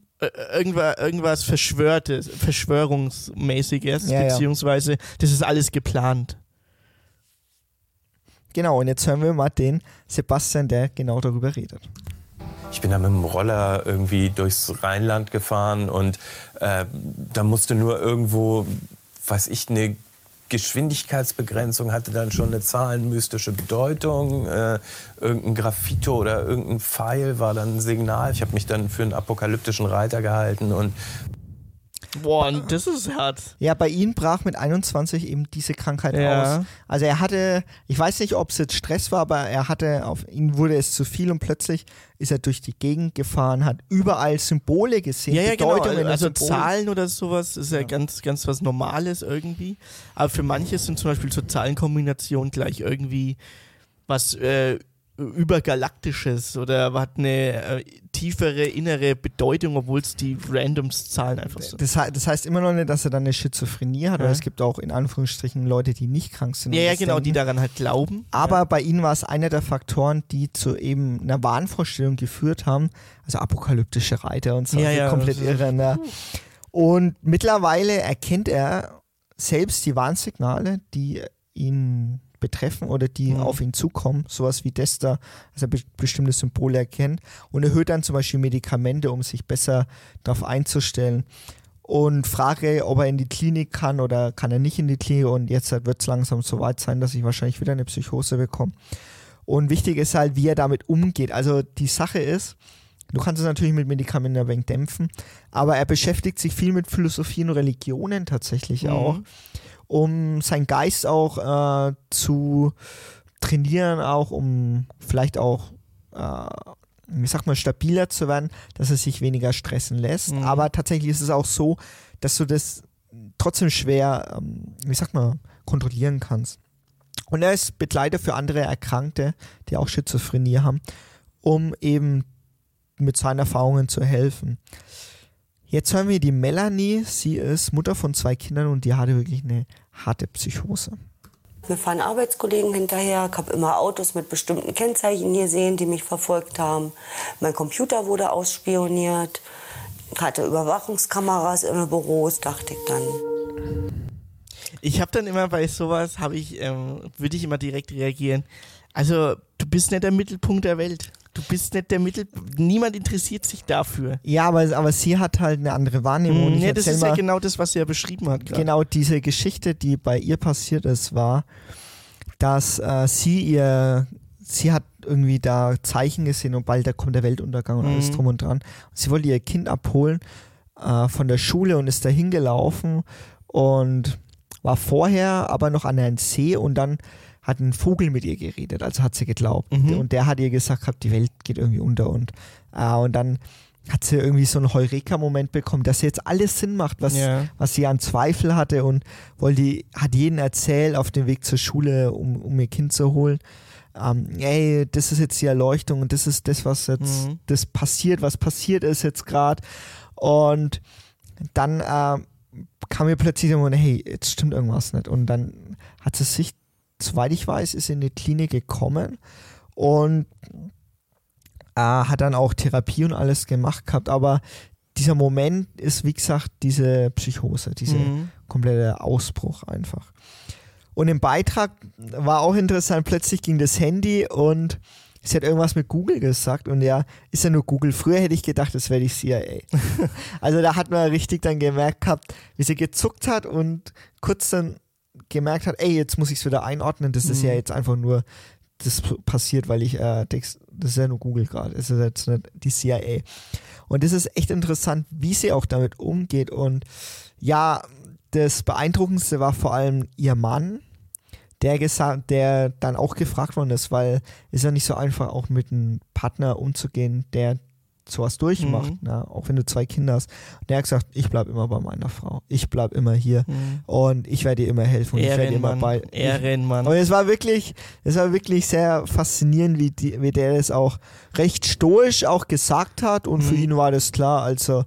Verschwörungsmäßiges, beziehungsweise das ist alles geplant. Genau, und jetzt hören wir mal den Sebastian, der genau darüber redet. Ich bin da mit dem Roller irgendwie durchs Rheinland gefahren und da musste nur irgendwo, weiß ich, eine Geschwindigkeitsbegrenzung hatte dann schon eine zahlenmystische Bedeutung. Irgendein Graffito oder irgendein Pfeil war dann ein Signal. Ich habe mich dann für einen apokalyptischen Reiter gehalten und boah, das ist hart. Ja, bei ihm brach mit 21 eben diese Krankheit aus. Also er hatte, ich weiß nicht, ob es jetzt Stress war, aber er hatte, auf ihn wurde es zu viel und plötzlich ist er durch die Gegend gefahren, hat überall Symbole gesehen, Bedeutungen. Genau. Also Zahlen oder sowas ist ja ganz, ganz was Normales irgendwie. Aber für manche sind zum Beispiel so Zahlenkombinationen gleich irgendwie was Übergalaktisches oder hat eine tiefere innere Bedeutung, obwohl es die Randoms-Zahlen einfach sind. Das heißt immer noch nicht, dass er dann eine Schizophrenie hat, weil es gibt auch in Anführungsstrichen Leute, die nicht krank sind. Ja, genau, denken. Die daran halt glauben. Aber bei ihnen war es einer der Faktoren, die zu eben einer Wahnvorstellung geführt haben, also apokalyptische Reiter und so, komplett irre. Ne? Und mittlerweile erkennt er selbst die Warnsignale, die ihn betreffen oder die auf ihn zukommen, sowas wie Dester, also bestimmte Symbole erkennt und erhöht dann zum Beispiel Medikamente, um sich besser darauf einzustellen und frage, ob er in die Klinik kann oder kann er nicht in die Klinik und jetzt wird es langsam so weit sein, dass ich wahrscheinlich wieder eine Psychose bekomme. Und wichtig ist halt, wie er damit umgeht. Also die Sache ist, du kannst es natürlich mit Medikamenten ein wenig dämpfen, aber er beschäftigt sich viel mit Philosophien und Religionen tatsächlich auch, um seinen Geist auch zu trainieren, auch um vielleicht auch, stabiler zu werden, dass er sich weniger stressen lässt. Aber tatsächlich ist es auch so, dass du das trotzdem schwer, kontrollieren kannst. Und er ist Begleiter für andere Erkrankte, die auch Schizophrenie haben. um eben mit seinen Erfahrungen zu helfen. Jetzt hören wir die Melanie, sie ist Mutter von 2 Kindern und die hatte wirklich eine harte Psychose. Mir fahren Arbeitskollegen hinterher, ich habe immer Autos mit bestimmten Kennzeichen gesehen, die mich verfolgt haben. Mein Computer wurde ausspioniert, ich hatte Überwachungskameras in den Büros, dachte ich dann. Ich habe dann immer bei sowas, würde ich immer direkt reagieren. Also, du bist nicht der Mittelpunkt der Welt. Du bist nicht der niemand interessiert sich dafür. Ja, aber sie hat halt eine andere Wahrnehmung. Ja, das ist ja genau das, was sie ja beschrieben hat gerade. Genau, diese Geschichte, die bei ihr passiert ist, war, dass sie hat irgendwie da Zeichen gesehen und bald da kommt der Weltuntergang und alles drum und dran. Und sie wollte ihr Kind abholen von der Schule und ist da hingelaufen und war vorher aber noch an einem See und dann hat ein Vogel mit ihr geredet, also hat sie geglaubt. Und der hat ihr gesagt, die Welt geht irgendwie unter und dann hat sie irgendwie so einen Heureka-Moment bekommen, dass jetzt alles Sinn macht, was sie an Zweifel hatte und hat jeden erzählt auf dem Weg zur Schule, um ihr Kind zu holen. Ey, das ist jetzt die Erleuchtung und das ist das, was jetzt das passiert, was passiert ist jetzt gerade. Und dann kam mir plötzlich immer, hey, jetzt stimmt irgendwas nicht. Und dann hat sie sich, soweit ich weiß, ist in die Klinik gekommen und hat dann auch Therapie und alles gemacht gehabt, aber dieser Moment ist, wie gesagt, diese Psychose, dieser komplette Ausbruch einfach. Und im Beitrag war auch interessant, plötzlich ging das Handy und sie hat irgendwas mit Google gesagt und ja, ist ja nur Google. Früher hätte ich gedacht, das wäre die CIA. Also da hat man richtig dann gemerkt gehabt, wie sie gezuckt hat und kurz dann gemerkt hat, ey, jetzt muss ich es wieder einordnen, das ist ja jetzt einfach nur, das passiert, weil ich das ist ja nur Google gerade, das ist jetzt nicht die CIA. Und das ist echt interessant, wie sie auch damit umgeht und ja, das Beeindruckendste war vor allem ihr Mann, der dann auch gefragt worden ist, weil es ja nicht so einfach auch mit einem Partner umzugehen, der sowas durchmacht, ne? Auch wenn du 2 Kinder hast. Und der hat gesagt, ich bleibe immer bei meiner Frau. Ich bleibe immer hier und ich werde ihr immer helfen. Und ich werde immer bei. Ehrenmann. Und es war wirklich sehr faszinierend, wie der das auch recht stoisch auch gesagt hat und für ihn war das klar. Also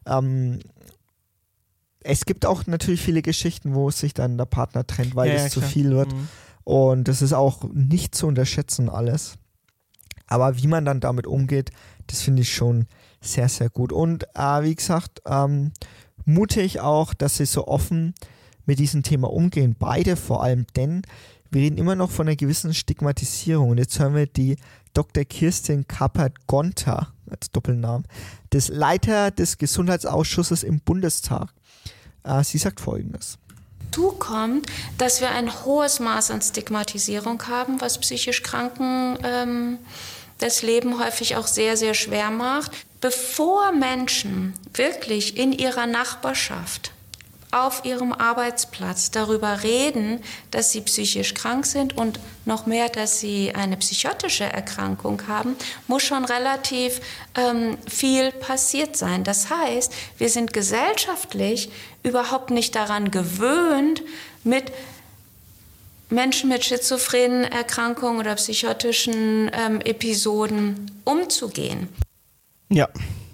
es gibt auch natürlich viele Geschichten, wo sich dann der Partner trennt, weil es zu viel wird. Und das ist auch nicht zu unterschätzen alles. Aber wie man dann damit umgeht, das finde ich schon sehr, sehr gut. Und wie gesagt, mutig auch, dass sie so offen mit diesem Thema umgehen. Beide vor allem, denn wir reden immer noch von einer gewissen Stigmatisierung. Und jetzt hören wir die Dr. Kirstin Kappert-Gonter als Doppelnamen, des Leiter des Gesundheitsausschusses im Bundestag. Sie sagt Folgendes. Dazu kommt, dass wir ein hohes Maß an Stigmatisierung haben, was psychisch Kranken das Leben häufig auch sehr, sehr schwer macht. Bevor Menschen wirklich in ihrer Nachbarschaft, auf ihrem Arbeitsplatz darüber reden, dass sie psychisch krank sind und noch mehr, dass sie eine psychotische Erkrankung haben, muss schon relativ viel passiert sein. Das heißt, wir sind gesellschaftlich überhaupt nicht daran gewöhnt, mit Menschen mit schizophrenen Erkrankungen oder psychotischen Episoden umzugehen. Ja.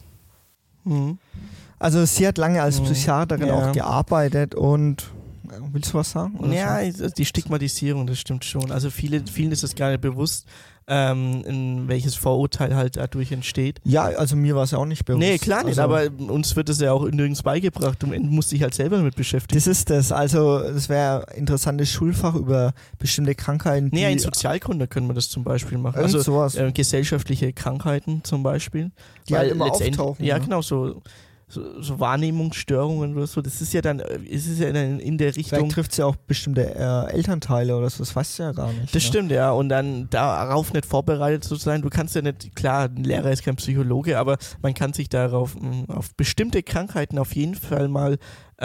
Also sie hat lange als Psychiaterin auch gearbeitet und willst du was sagen? Ja, die Stigmatisierung, das stimmt schon. Also vielen ist es gar nicht bewusst, in welches Vorurteil halt dadurch entsteht. Ja, also mir war es ja auch nicht bewusst. Nee, klar nicht, aber uns wird es ja auch nirgends beigebracht und man muss sich halt selber damit beschäftigen. Das ist das, also das wäre ein interessantes Schulfach über bestimmte Krankheiten. Nee, in Sozialkunde können wir das zum Beispiel machen. Also sowas. Gesellschaftliche Krankheiten zum Beispiel. Die halt immer auftauchen. Ja, genau, so Wahrnehmungsstörungen oder so, das ist ja dann, in der Richtung. Vielleicht trifft es ja auch bestimmte Elternteile oder so, das weißt du ja gar nicht. Das stimmt, ja, und dann darauf nicht vorbereitet zu sein, du kannst ja nicht, klar, ein Lehrer ist kein Psychologe, aber man kann sich darauf, auf bestimmte Krankheiten auf jeden Fall mal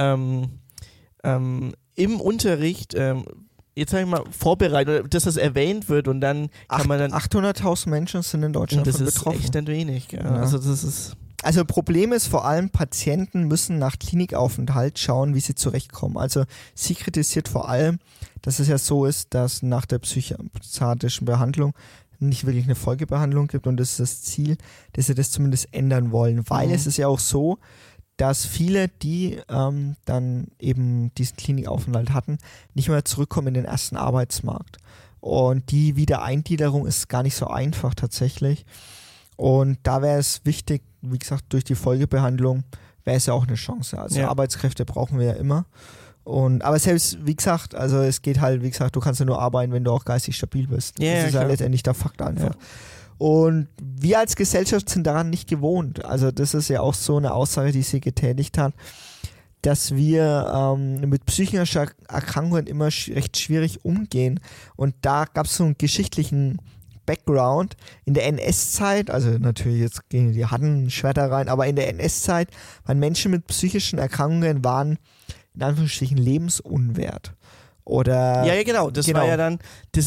im Unterricht jetzt sag ich mal, vorbereitet, dass das erwähnt wird und dann kann man dann... 800.000 Menschen sind in Deutschland betroffen. Das ist echt nicht wenig. Ja. Ja. Also Problem ist vor allem, Patienten müssen nach Klinikaufenthalt schauen, wie sie zurechtkommen. Also sie kritisiert vor allem, dass es ja so ist, dass nach der psychiatrischen Behandlung nicht wirklich eine Folgebehandlung gibt und das ist das Ziel, dass sie das zumindest ändern wollen, weil es ist ja auch so, dass viele, die dann eben diesen Klinikaufenthalt hatten, nicht mehr zurückkommen in den ersten Arbeitsmarkt. Und die Wiedereingliederung ist gar nicht so einfach tatsächlich. Und da wäre es wichtig, wie gesagt, durch die Folgebehandlung wäre es ja auch eine Chance. Also Arbeitskräfte brauchen wir ja immer. Aber selbst, wie gesagt, also es geht halt, wie gesagt, du kannst ja nur arbeiten, wenn du auch geistig stabil bist. Das ist ja letztendlich der Fakt einfach. Ja. Und wir als Gesellschaft sind daran nicht gewohnt. Also das ist ja auch so eine Aussage, die sie getätigt hat, dass wir mit psychischen Erkrankungen immer recht schwierig umgehen. Und da gab es so einen geschichtlichen Background. In der NS-Zeit, also natürlich jetzt gehen die Schwerter rein, aber in der NS-Zeit waren Menschen mit psychischen Erkrankungen in Anführungsstrichen lebensunwert. Oder ja, genau. War ja dann,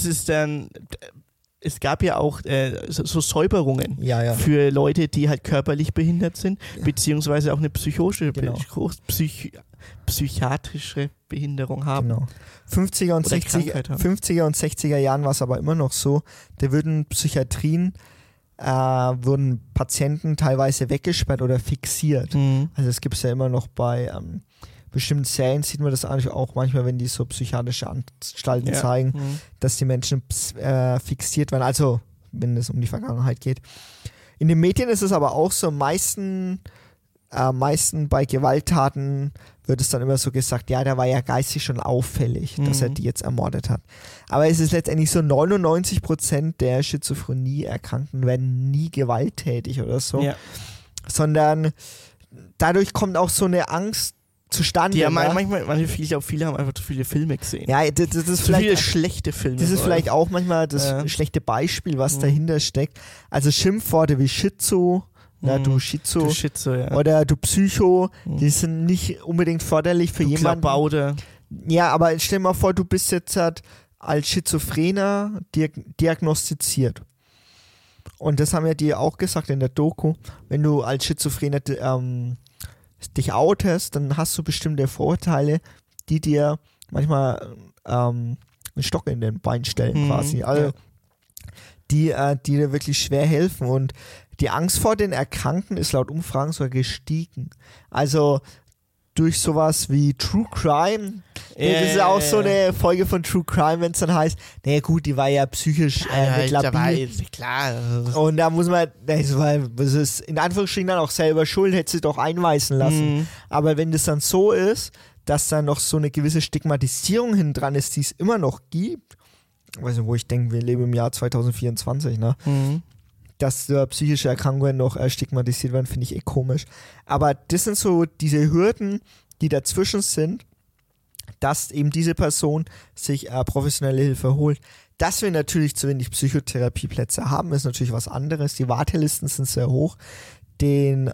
es gab ja auch so Säuberungen für Leute, die halt körperlich behindert sind, beziehungsweise auch eine psychiatrische Behinderung haben. Genau. 50er und 60er Jahren war es aber immer noch so, da wurden Psychiatrien, wurden Patienten teilweise weggesperrt oder fixiert. Also es gibt es ja immer noch bei bestimmten Serien, sieht man das eigentlich auch manchmal, wenn die so psychiatrische Anstalten zeigen, dass die Menschen fixiert werden, also wenn es um die Vergangenheit geht. In den Medien ist es aber auch so, meisten bei Gewalttaten wird es dann immer so gesagt, ja, der war ja geistig schon auffällig, dass er die jetzt ermordet hat. Aber es ist letztendlich so, 99% der Schizophrenie-Erkrankten werden nie gewalttätig oder so, sondern dadurch kommt auch so eine Angst zustande. Ja, viele haben einfach zu viele Filme gesehen. Ja, das ist vielleicht viele schlechte Filme. Das ist vielleicht auch manchmal das schlechte Beispiel, was dahinter steckt. Also Schimpfworte wie Schizo, du Schizo, oder du Psycho, die sind nicht unbedingt förderlich für jemanden. Klabaude. Ja, aber stell dir mal vor, du bist jetzt halt als Schizophrener diagnostiziert. Und das haben ja die auch gesagt in der Doku, wenn du als Schizophrener dich outest, dann hast du bestimmte Vorurteile, die dir manchmal einen Stock in den Bein stellen quasi. Also die dir wirklich schwer helfen. Und die Angst vor den Erkrankten ist laut Umfragen sogar gestiegen. Also durch sowas wie True Crime. Das ist auch so eine Folge von True Crime, wenn es dann heißt, naja gut, die war ja psychisch labil. Klar. Und da muss man, das ist in Anführungsstrichen dann auch selber schuld, hätte sie doch einweisen lassen. Aber wenn das dann so ist, dass da noch so eine gewisse Stigmatisierung hin dran ist, die es immer noch gibt, also wo ich denke, wir leben im Jahr 2024, ne? Dass psychische Erkrankungen noch stigmatisiert werden, finde ich komisch. Aber das sind so diese Hürden, die dazwischen sind, dass eben diese Person sich professionelle Hilfe holt. Dass wir natürlich zu wenig Psychotherapieplätze haben, ist natürlich was anderes. Die Wartelisten sind sehr hoch. Den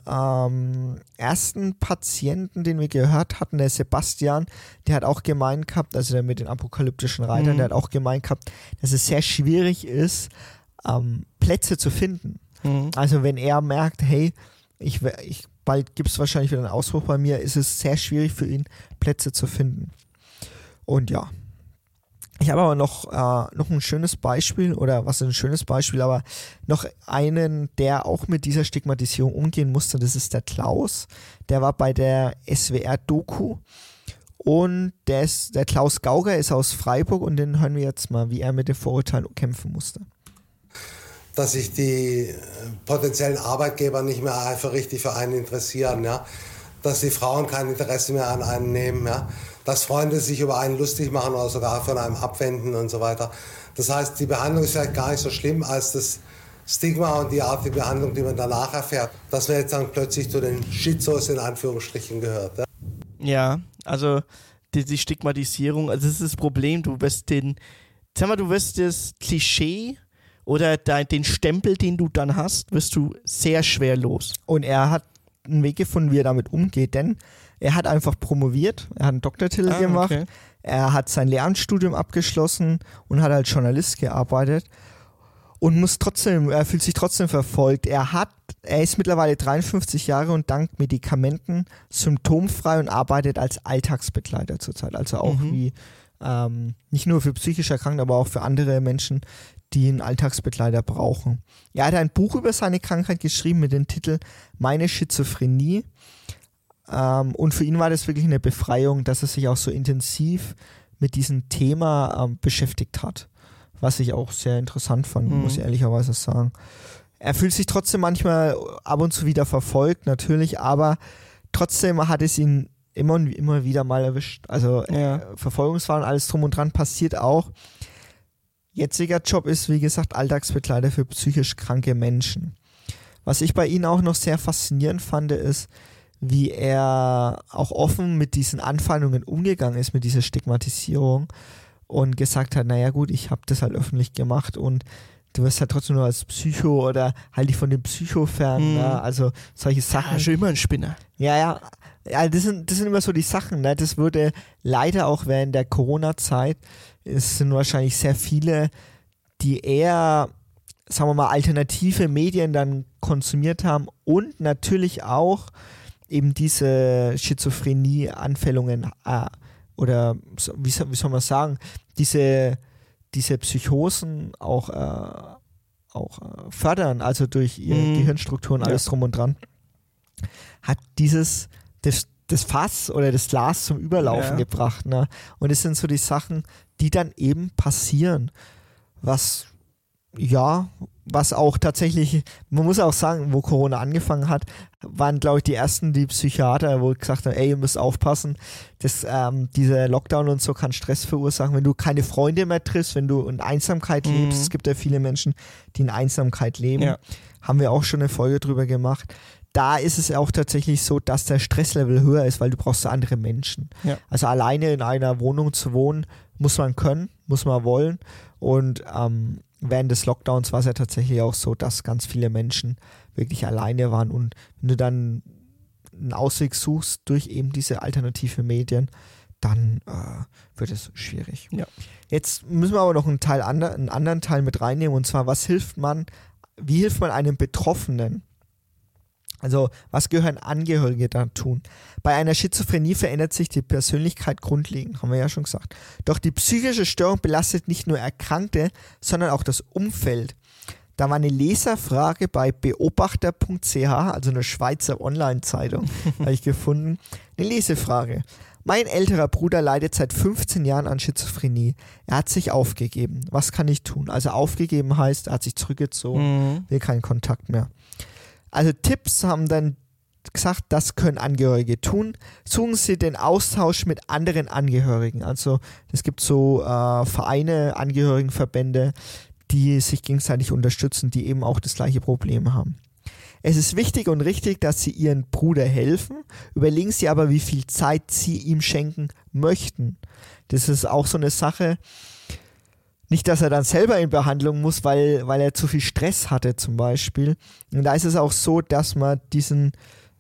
ersten Patienten, den wir gehört hatten, der Sebastian, der hat auch gemeint gehabt, also der mit den apokalyptischen Reitern, der hat auch gemeint gehabt, dass es sehr schwierig ist, Plätze zu finden. Also wenn er merkt, hey, bald gibt es wahrscheinlich wieder einen Ausbruch bei mir, ist es sehr schwierig für ihn, Plätze zu finden. Und ja, ich habe aber noch ein schönes Beispiel, oder was ist ein schönes Beispiel, aber noch einen, der auch mit dieser Stigmatisierung umgehen musste, das ist der Klaus. Der war bei der SWR-Doku und der Klaus Gauger ist aus Freiburg und den hören wir jetzt mal, wie er mit den Vorurteilen kämpfen musste. Dass sich die potenziellen Arbeitgeber nicht mehr einfach richtig für einen interessieren, ja? Dass die Frauen kein Interesse mehr an einem nehmen, ja? Dass Freunde sich über einen lustig machen oder sogar von einem abwenden und so weiter. Das heißt, die Behandlung ist vielleicht gar nicht so schlimm als das Stigma und die Art der Behandlung, die man danach erfährt, dass man jetzt dann plötzlich zu den Schizos in Anführungsstrichen gehört. Ja, also die Stigmatisierung, also das ist das Problem, du wirst das Klischee oder den Stempel, den du dann hast, wirst du sehr schwer los. Und er hat einen Weg gefunden, wie er damit umgeht, denn er hat einfach promoviert, er hat einen Doktortitel gemacht, er hat sein Lehramtsstudium abgeschlossen und hat als Journalist gearbeitet und er fühlt sich trotzdem verfolgt. Er ist mittlerweile 53 Jahre und dank Medikamenten symptomfrei und arbeitet als Alltagsbegleiter zurzeit, also auch wie nicht nur für psychisch Erkrankte, aber auch für andere Menschen, die einen Alltagsbegleiter brauchen. Er hat ein Buch über seine Krankheit geschrieben mit dem Titel Meine Schizophrenie. Und für ihn war das wirklich eine Befreiung, dass er sich auch so intensiv mit diesem Thema beschäftigt hat. Was ich auch sehr interessant fand, muss ich ehrlicherweise sagen. Er fühlt sich trotzdem manchmal ab und zu wieder verfolgt, natürlich, aber trotzdem hat es ihn immer wieder mal erwischt. Also Verfolgungswahn, alles drum und dran passiert auch. Jetziger Job ist, wie gesagt, Alltagsbegleiter für psychisch kranke Menschen. Was ich bei ihm auch noch sehr faszinierend fand, ist, wie er auch offen mit diesen Anfeindungen umgegangen ist, mit dieser Stigmatisierung und gesagt hat, naja gut, ich habe das halt öffentlich gemacht und du wirst halt trotzdem nur als Psycho oder halt dich von dem Psycho fern, ne? Also solche Sachen. Ja, schon immer ein Spinner. Ja, das sind immer so die Sachen, ne? Das wurde leider auch während der Corona-Zeit, es sind wahrscheinlich sehr viele, die eher, sagen wir mal, alternative Medien dann konsumiert haben und natürlich auch eben diese Schizophrenie-Anfällungen oder wie soll man sagen, diese Psychosen auch fördern, also durch ihre Gehirnstrukturen, alles drum und dran, hat das Fass oder das Glas zum Überlaufen gebracht. Ne? Und es sind so die Sachen, die dann eben passieren, was auch tatsächlich, man muss auch sagen, wo Corona angefangen hat, waren, glaube ich, die ersten, die Psychiater, wo gesagt haben, ey, ihr müsst aufpassen, dieser Lockdown und so kann Stress verursachen, wenn du keine Freunde mehr triffst, wenn du in Einsamkeit lebst. Es gibt ja viele Menschen, die in Einsamkeit leben. Ja. Haben wir auch schon eine Folge drüber gemacht. Da ist es auch tatsächlich so, dass der Stresslevel höher ist, weil du brauchst so andere Menschen. Ja. Also alleine in einer Wohnung zu wohnen, muss man können, muss man wollen. Und während des Lockdowns war es ja tatsächlich auch so, dass ganz viele Menschen wirklich alleine waren. Und wenn du dann einen Ausweg suchst durch eben diese alternative Medien, dann wird es schwierig. Ja. Jetzt müssen wir aber noch einen anderen Teil mit reinnehmen, und zwar, wie hilft man einem Betroffenen? Also, was gehören Angehörige da tun? Bei einer Schizophrenie verändert sich die Persönlichkeit grundlegend, haben wir ja schon gesagt. Doch die psychische Störung belastet nicht nur Erkrankte, sondern auch das Umfeld. Da war eine Leserfrage bei beobachter.ch, also eine Schweizer Online-Zeitung, habe ich gefunden. Eine Lesefrage. Mein älterer Bruder leidet seit 15 Jahren an Schizophrenie. Er hat sich aufgegeben. Was kann ich tun? Also aufgegeben heißt, er hat sich zurückgezogen, will keinen Kontakt mehr. Also Tipps haben dann gesagt, das können Angehörige tun. Suchen Sie den Austausch mit anderen Angehörigen. Also es gibt so Vereine, Angehörigenverbände, die sich gegenseitig unterstützen, die eben auch das gleiche Problem haben. Es ist wichtig und richtig, dass Sie Ihren Bruder helfen. Überlegen Sie aber, wie viel Zeit Sie ihm schenken möchten. Das ist auch so eine Sache. Nicht, dass er dann selber in Behandlung muss, weil er zu viel Stress hatte zum Beispiel. Und da ist es auch so, dass man diese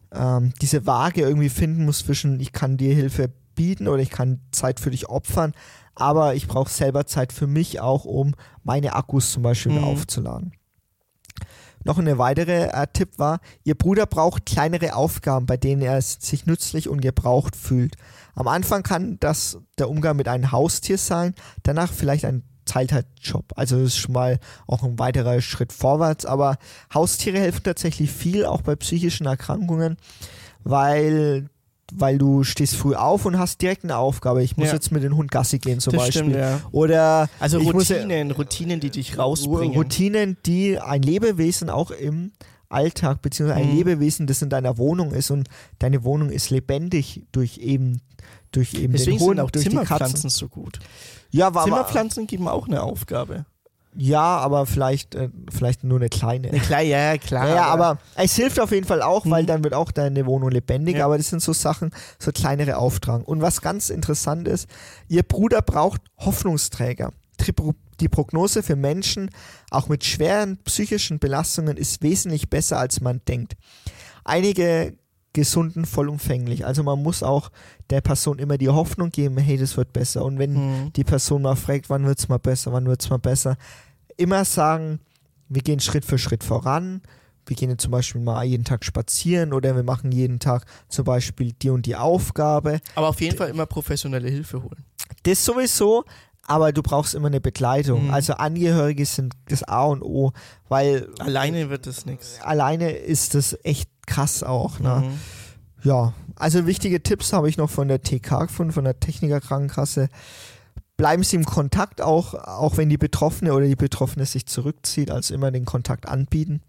Waage irgendwie finden muss zwischen, ich kann dir Hilfe bieten oder ich kann Zeit für dich opfern, aber ich brauche selber Zeit für mich auch, um meine Akkus zum Beispiel wieder aufzuladen. Noch eine weitere Tipp war, Ihr Bruder braucht kleinere Aufgaben, bei denen er sich nützlich und gebraucht fühlt. Am Anfang kann das der Umgang mit einem Haustier sein, danach vielleicht ein Teilzeitjob. Also das ist schon mal auch ein weiterer Schritt vorwärts, aber Haustiere helfen tatsächlich viel, auch bei psychischen Erkrankungen, weil du stehst früh auf und hast direkt eine Aufgabe. Ich muss jetzt mit dem Hund Gassi gehen zum Beispiel. Stimmt, ja. Oder also Routinen, die dich rausbringen. Routinen, die ein Lebewesen auch im Alltag, beziehungsweise ein Lebewesen, das in deiner Wohnung ist, und deine Wohnung ist lebendig durch eben Deswegen den Hund, sind auch durch Zimmerpflanzen die Katzen so gut. Ja, Zimmerpflanzen geben auch eine Aufgabe. Ja, aber vielleicht nur eine kleine. Ja, klar. Ja, aber es hilft auf jeden Fall auch, weil dann wird auch deine Wohnung lebendig. Ja. Aber das sind so Sachen, so kleinere Auftragen. Und was ganz interessant ist, Ihr Bruder braucht Hoffnungsträger. Die Prognose für Menschen, auch mit schweren psychischen Belastungen, ist wesentlich besser, als man denkt. Einige gesunden vollumfänglich. Also man muss auch der Person immer die Hoffnung geben, hey, das wird besser. Und wenn die Person mal fragt, wann wird es mal besser, immer sagen, wir gehen Schritt für Schritt voran. Wir gehen jetzt zum Beispiel mal jeden Tag spazieren oder wir machen jeden Tag zum Beispiel die und die Aufgabe. Aber auf jeden Fall immer professionelle Hilfe holen. Das sowieso, aber du brauchst immer eine Begleitung. Also Angehörige sind das A und O, weil alleine wird das nichts. Alleine ist das echt krass auch. Ne? Ja, also wichtige Tipps habe ich noch von der TK gefunden, von der Techniker Krankenkasse. Bleiben Sie im Kontakt, auch wenn die Betroffene oder die Betroffene sich zurückzieht, also immer den Kontakt anbieten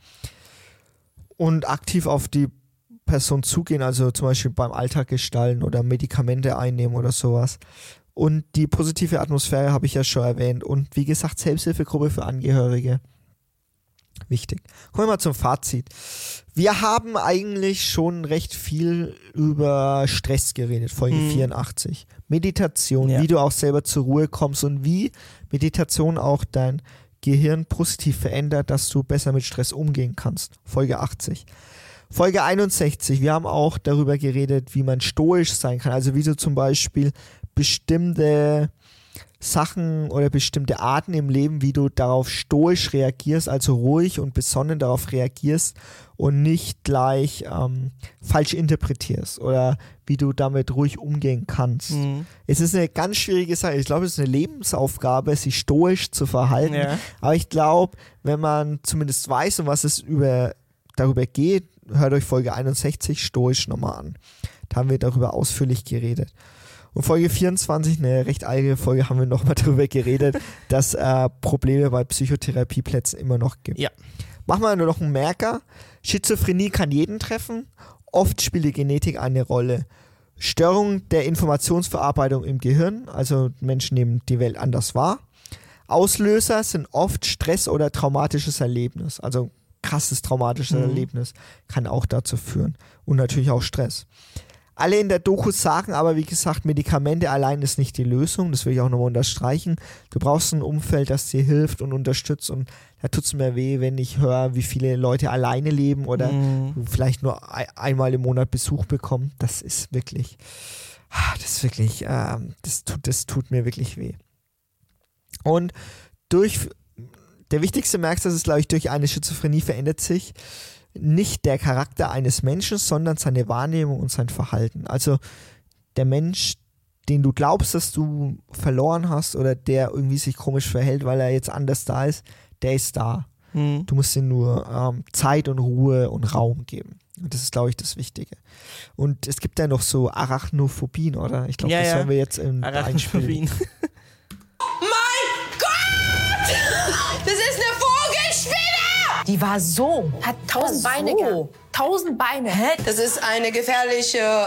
und aktiv auf die Person zugehen, also zum Beispiel beim Alltag gestalten oder Medikamente einnehmen oder sowas. Und die positive Atmosphäre habe ich ja schon erwähnt. Und wie gesagt, Selbsthilfegruppe für Angehörige. Wichtig. Kommen wir mal zum Fazit. Wir haben eigentlich schon recht viel über Stress geredet, Folge 84. Meditation, wie du auch selber zur Ruhe kommst und wie Meditation auch dein Gehirn positiv verändert, dass du besser mit Stress umgehen kannst. Folge 80. Folge 61, wir haben auch darüber geredet, wie man stoisch sein kann. Also wie du zum Beispiel bestimmte Sachen oder bestimmte Arten im Leben, wie du darauf stoisch reagierst, also ruhig und besonnen darauf reagierst und nicht gleich falsch interpretierst oder wie du damit ruhig umgehen kannst. Es ist eine ganz schwierige Sache. Ich glaube, es ist eine Lebensaufgabe, sich stoisch zu verhalten. Ja. Aber ich glaube, wenn man zumindest weiß, um was es darüber geht, hört euch Folge 61 stoisch nochmal an. Da haben wir darüber ausführlich geredet. Und Folge 24, eine recht eigene Folge, haben wir nochmal darüber geredet, dass Probleme bei Psychotherapieplätzen immer noch gibt. Ja. Machen wir nur noch einen Merker. Schizophrenie kann jeden treffen. Oft spielt die Genetik eine Rolle. Störung der Informationsverarbeitung im Gehirn, also Menschen nehmen die Welt anders wahr. Auslöser sind oft Stress oder traumatisches Erlebnis, also krasses traumatisches Erlebnis kann auch dazu führen. Und natürlich auch Stress. Alle in der Doku sagen aber, wie gesagt, Medikamente allein ist nicht die Lösung. Das will ich auch nochmal unterstreichen. Du brauchst ein Umfeld, das dir hilft und unterstützt. Und da tut es mir weh, wenn ich höre, wie viele Leute alleine leben oder vielleicht nur einmal im Monat Besuch bekommen. Das tut mir wirklich weh. Und der wichtigste Merksatz ist, glaube ich, durch eine Schizophrenie verändert sich nicht der Charakter eines Menschen, sondern seine Wahrnehmung und sein Verhalten. Also der Mensch, den du glaubst, dass du verloren hast oder der irgendwie sich komisch verhält, weil er jetzt anders da ist, der ist da. Du musst ihm nur Zeit und Ruhe und Raum geben. Und das ist, glaube ich, das Wichtige. Und es gibt ja noch so Arachnophobien, oder? Ich glaube, das sollen wir jetzt Arachnophobien. Mein Gott! Das ist eine Vogelspinne! Die war so. Hat 1000 Beine gehabt. 1000 Beine. Hä? Das ist eine gefährliche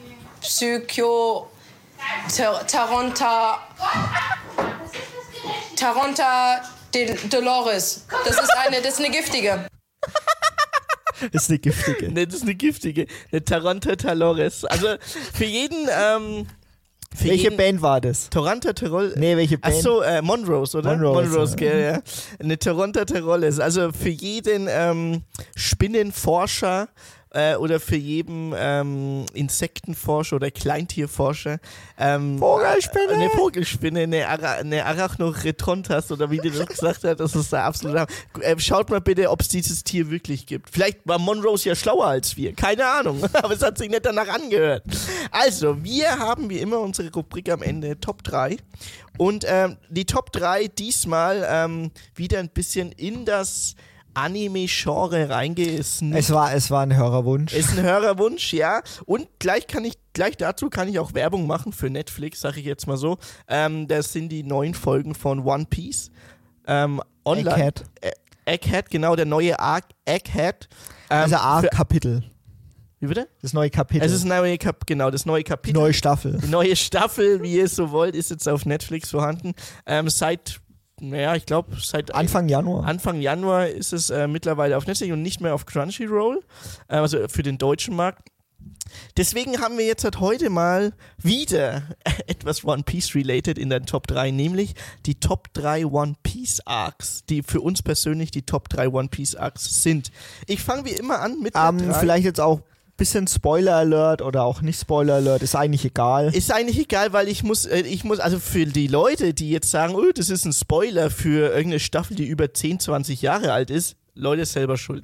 Taronta Dolores. Das ist eine giftige. Das ist eine giftige. Ne, das ist eine giftige. Eine Taronta Dolores. Also für jeden... welche Band war das? Taronta Tirol. Nee, welche Band? Achso, Monrose, oder? Monrose, ja. Eine Taronta Tirol. Also für jeden Spinnenforscher oder für jeden Insektenforscher oder Kleintierforscher Vogelspinne. Eine Vogelspinne, eine Arachnoretrontas oder wie du das gesagt hast, das ist der absolute schaut mal bitte, ob es dieses Tier wirklich gibt. Vielleicht war Monrose ja schlauer als wir, keine Ahnung, aber es hat sich nicht danach angehört. Also, wir haben wie immer unsere Rubrik am Ende Top 3 und die Top 3 diesmal wieder ein bisschen in das Anime-Genre reingegessen. Es war ein Hörerwunsch. Ist ein Hörerwunsch, ja. Und gleich dazu kann ich auch Werbung machen für Netflix, sage ich jetzt mal so. Das sind die neuen Folgen von One Piece. Online. Egghead, genau, der neue Egghead. Also Kapitel. Wie bitte? Das neue Kapitel. Es ist das neue Kapitel. Die neue Staffel. Die neue Staffel, wie ihr es so wollt, ist jetzt auf Netflix vorhanden. Ich glaube, seit Anfang Januar. Anfang Januar ist es mittlerweile auf Netflix und nicht mehr auf Crunchyroll, also für den deutschen Markt. Deswegen haben wir jetzt heute mal wieder etwas One Piece related in der Top 3, nämlich die Top 3 One Piece Arcs, die für uns persönlich die Top 3 One Piece Arcs sind. Ich fange wie immer an mit der 3. Vielleicht jetzt auch bisschen Spoiler-Alert oder auch nicht Spoiler-Alert, ist eigentlich egal. Ist eigentlich egal, weil ich muss, also für die Leute, die jetzt sagen, oh, das ist ein Spoiler für irgendeine Staffel, die über 10, 20 Jahre alt ist, Leute, selber schuld.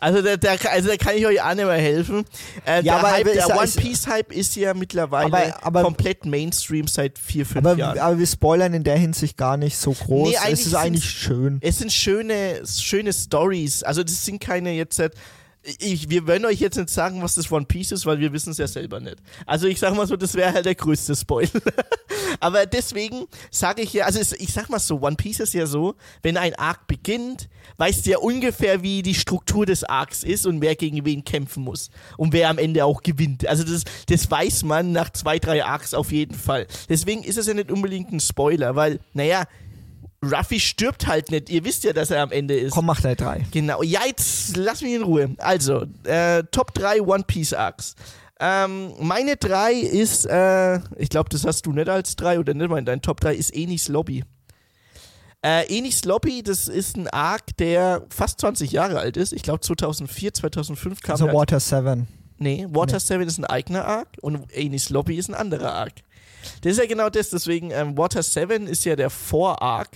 Also da kann ich euch auch nicht mehr helfen. Der One Piece Hype ist ja mittlerweile komplett Mainstream seit 4-5 Jahren. Aber wir spoilern in der Hinsicht gar nicht so groß. Nee, es ist eigentlich schön. Es sind schöne Stories. Also das sind keine jetzt... wir wollen euch jetzt nicht sagen, was das One Piece ist, weil wir wissen es ja selber nicht. Also ich sag mal so, das wäre halt der größte Spoiler. Aber deswegen sage ich ja, also ich sag mal so, One Piece ist ja so, wenn ein Arc beginnt, weißt du ja ungefähr, wie die Struktur des Arcs ist und wer gegen wen kämpfen muss. Und wer am Ende auch gewinnt. Also das weiß man nach 2-3 Arcs auf jeden Fall. Deswegen ist es ja nicht unbedingt ein Spoiler, weil, naja, Ruffy stirbt halt nicht. Ihr wisst ja, dass er am Ende ist. Komm, mach deine 3. Genau. Ja, jetzt lass mich in Ruhe. Also, Top 3 One Piece Arcs. Meine 3 ist, ich glaube, das hast du nicht als 3 oder nicht, dein Top 3 ist Enies Lobby. Enies Lobby, das ist ein Arc, der fast 20 Jahre alt ist. Ich glaube, 2004, 2005 kam also Water 7. Nee, Water 7 ist ein eigener Arc und Enies Lobby ist ein anderer Arc. Das ist ja genau das, deswegen Water 7 ist ja der Vor-Arc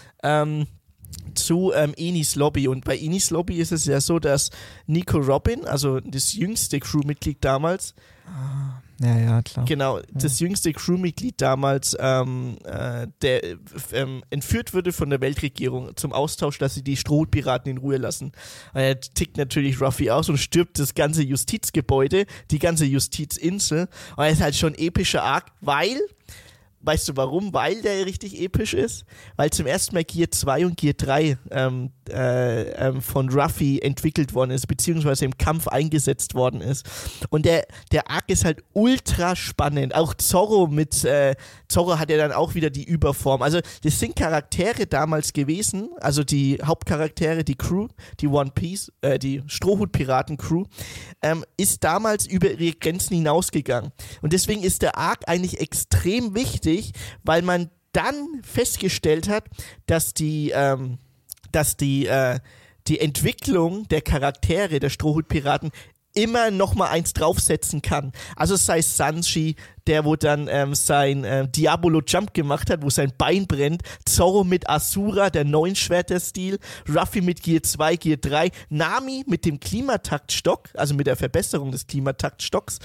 zu Enies Lobby. Und bei Enies Lobby ist es ja so, dass Nico Robin, also das jüngste Crewmitglied damals, ja, klar. Genau, das jüngste Crewmitglied damals, der entführt wurde von der Weltregierung zum Austausch, dass sie die Strohpiraten in Ruhe lassen. Und er tickt natürlich Ruffy aus und stirbt das ganze Justizgebäude, die ganze Justizinsel. Und er ist halt schon ein epischer Arc, weil... Weißt du warum? Weil der richtig episch ist? Weil zum ersten Mal Gear 2 und Gear 3 von Ruffy entwickelt worden ist, beziehungsweise im Kampf eingesetzt worden ist. Und der Arc ist halt ultra spannend. Auch Zorro Zorro hat ja dann auch wieder die Überform. Also das sind Charaktere damals gewesen, also die Hauptcharaktere, die Crew, die One Piece, die Strohhut-Piraten-Crew, ist damals über ihre Grenzen hinausgegangen. Und deswegen ist der Arc eigentlich extrem wichtig, weil man dann festgestellt hat, dass die Entwicklung der Charaktere der Strohhutpiraten immer noch mal eins draufsetzen kann. Also sei es Sanji, der wo dann sein Diabolo Jump gemacht hat, wo sein Bein brennt, Zorro mit Asura, der 9-Schwerter-Stil, Ruffy mit Gear 2, Gear 3, Nami mit dem Klimataktstock, also mit der Verbesserung des Klimataktstocks,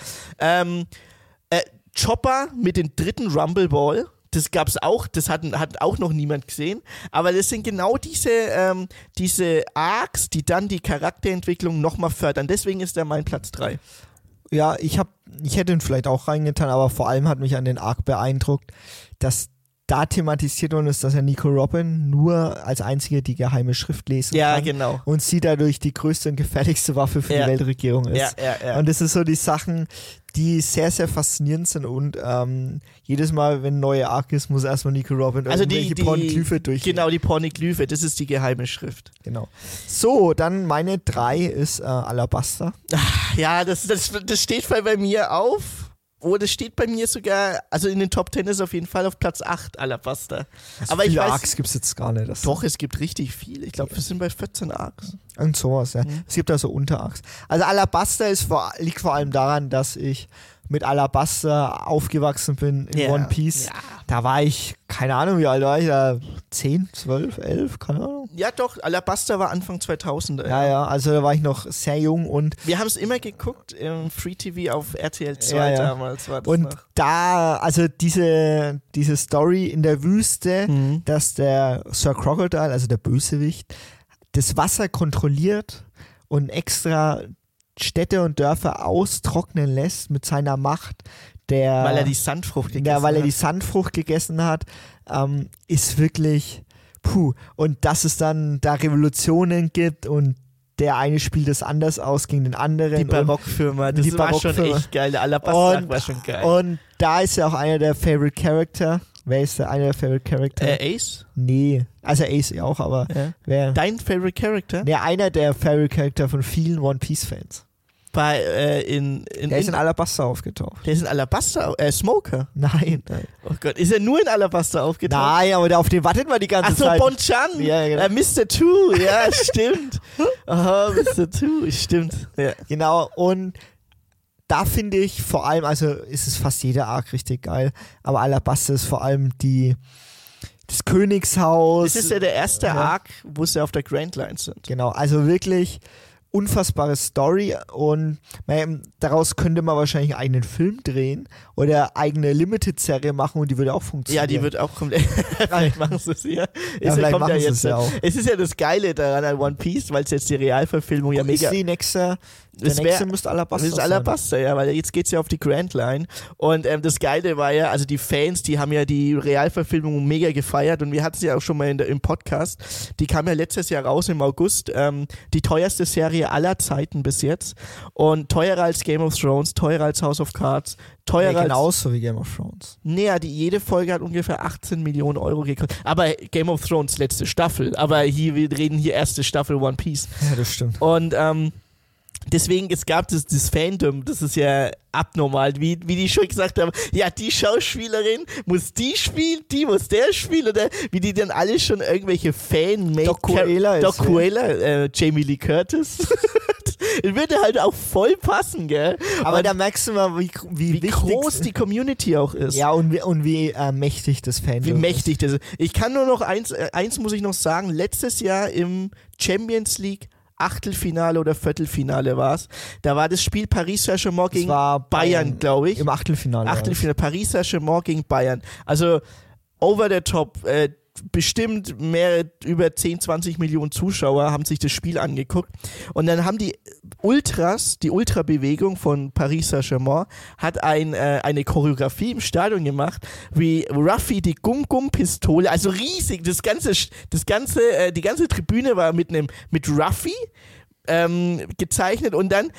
Chopper mit dem 3. Rumble Ball, das gab's auch, das hat auch noch niemand gesehen, aber das sind genau diese Arcs, die dann die Charakterentwicklung nochmal fördern, deswegen ist der mein Platz 3. Ja, ich hätte ihn vielleicht auch reingetan, aber vor allem hat mich an den Arc beeindruckt, dass da thematisiert worden ist, dass er Nico Robin nur als einziger die geheime Schrift lesen kann. Ja, genau. Und sie dadurch die größte und gefährlichste Waffe für die Weltregierung ist. Ja. Und das ist so die Sachen, die sehr, sehr faszinierend sind und jedes Mal, wenn ein neuer Arc ist, muss erstmal Nico Robin irgendwelche Pornoglyphe durchgehen. Genau, die Pornoglyphe, das ist die geheime Schrift. Genau. So, dann meine 3 ist Alabasta. Ja, das steht bei mir auf. Oh, das steht bei mir sogar, also in den Top 10 ist auf jeden Fall auf Platz 8 Alabasta. Also aber viele Arcs gibt es jetzt gar nicht. Doch, es gibt richtig viel. Ich glaube, wir sind bei 14 Arcs. Und sowas, ja. Es gibt also Unter-Arcs. Also Alabasta liegt vor allem daran, dass ich mit Alabasta aufgewachsen bin in One Piece. Ja. Da war ich, keine Ahnung, wie alt war ich da? 10, 12, 11, keine Ahnung. Ja doch, Alabasta war Anfang 2000er. Ja, also da war ich noch sehr jung und... Wir haben es immer geguckt im Free TV auf RTL 2 damals. War das und noch. Da, also diese Story in der Wüste, dass der Sir Crocodile, also der Bösewicht, das Wasser kontrolliert und extra Städte und Dörfer austrocknen lässt mit seiner Macht, weil er die Sandfrucht gegessen hat, ist wirklich und dass es dann da Revolutionen gibt und der eine spielt es anders aus gegen den anderen. Die Barockfirma, das war schon echt geil. Der Alabasta war schon geil. Und da ist ja auch einer der Favorite Character. Wer ist einer der Favorite Character? Ace? Nee, also Ace auch, aber wer? Dein Favorite Character? Nee, einer der Favorite Character von vielen One Piece Fans. Der ist in Alabasta aufgetaucht. Der ist in Alabasta? Smoker? Nein. Oh Gott, ist er nur in Alabasta aufgetaucht? Nein, aber auf den wartet man die ganze Zeit. Ach so, Bonchan? Ja, genau. Mr. Two, ja, stimmt. Aha, Mr. Two, stimmt. Ja. Genau, und da finde ich vor allem, also ist es fast jeder Arc richtig geil, aber Alabasta ist vor allem das Königshaus. Das ist ja der erste Arc, wo sie auf der Grand Line sind. Genau, also wirklich unfassbare Story und daraus könnte man wahrscheinlich einen Film drehen oder eigene Limited-Serie machen und die würde auch funktionieren. Ja, die wird auch komplett. Vielleicht machen sie es ja. Vielleicht machen sie es ja auch. Es ist ja das Geile daran an One Piece, weil es jetzt die Realverfilmung ja mega. Ist die nächste. Der nächste müsste Alabasta sein. Das ist Alabasta, ja, weil jetzt geht's ja auf die Grand Line. Und das Geile war ja, also die Fans, die haben ja die Realverfilmung mega gefeiert und wir hatten sie ja auch schon mal im Podcast. Die kam ja letztes Jahr raus im August. Die teuerste Serie aller Zeiten bis jetzt. Und teurer als Game of Thrones, teurer als House of Cards, teurer als... Genauso wie Game of Thrones. Naja, jede Folge hat ungefähr 18 Millionen Euro gekostet. Aber Game of Thrones letzte Staffel. Aber wir reden hier erste Staffel One Piece. Ja, das stimmt. Und deswegen, es gab das Fandom, das ist ja abnormal, wie die schon gesagt haben, ja, die Schauspielerin muss die spielen, die muss der spielen, oder wie die dann alle schon irgendwelche Doc Cruella, Jamie Lee Curtis. Das würde halt auch voll passen, gell? Aber und da merkst du mal, wie groß die Community auch ist. Ja, und wie mächtig das Fandom ist. Wie mächtig das ist. Ich kann nur noch eins muss ich noch sagen, letztes Jahr im Champions League Achtelfinale oder Viertelfinale war es. Da war das Spiel Paris Saint-Germain gegen Bayern, glaube ich. Im Achtelfinale. Paris Saint-Germain gegen Bayern. Also over the top. Bestimmt über 10, 20 Millionen Zuschauer haben sich das Spiel angeguckt. Und dann haben die Ultrabewegung von Paris Saint-Germain hat eine Choreografie im Stadion gemacht, wie Ruffy die Gum-Gum-Pistole, also riesig, die ganze Tribüne war mit Ruffy gezeichnet und dann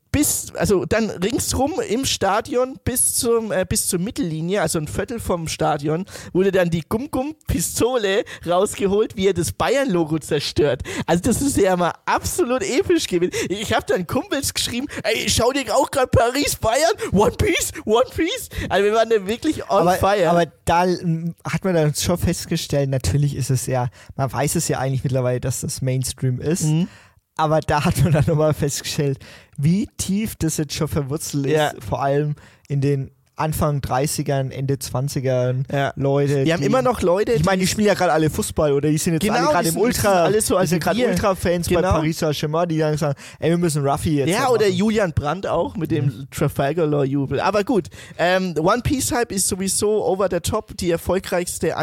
dann ringsrum im Stadion bis zur Mittellinie, also ein Viertel vom Stadion, wurde dann die Gum-Gum-Pistole rausgeholt, wie er das Bayern-Logo zerstört. Also das ist ja mal absolut episch gewesen. Ich habe dann Kumpels geschrieben, ey, schau dir auch gerade Paris-Bayern, One Piece. Also wir waren da wirklich on fire. Aber da hat man dann schon festgestellt, natürlich ist es ja, man weiß es ja eigentlich mittlerweile, dass das Mainstream ist. Mhm. Aber da hat man dann nochmal festgestellt, wie tief das jetzt schon verwurzelt ist, vor allem in den Anfang 30ern, Ende 20ern Leute. Wir haben immer noch Leute, ich meine, die spielen ja gerade alle Fußball oder die sind jetzt alle gerade im Ultra, alles so, sind gerade Ultra-Fans bei Paris Saint-Germain, die dann sagen, ey, wir müssen Ruffy jetzt ja, oder machen. Julian Brandt auch mit dem Trafalgar-Law-Jubel. Aber gut, One Piece-Hype ist sowieso over the top, die erfolgreichste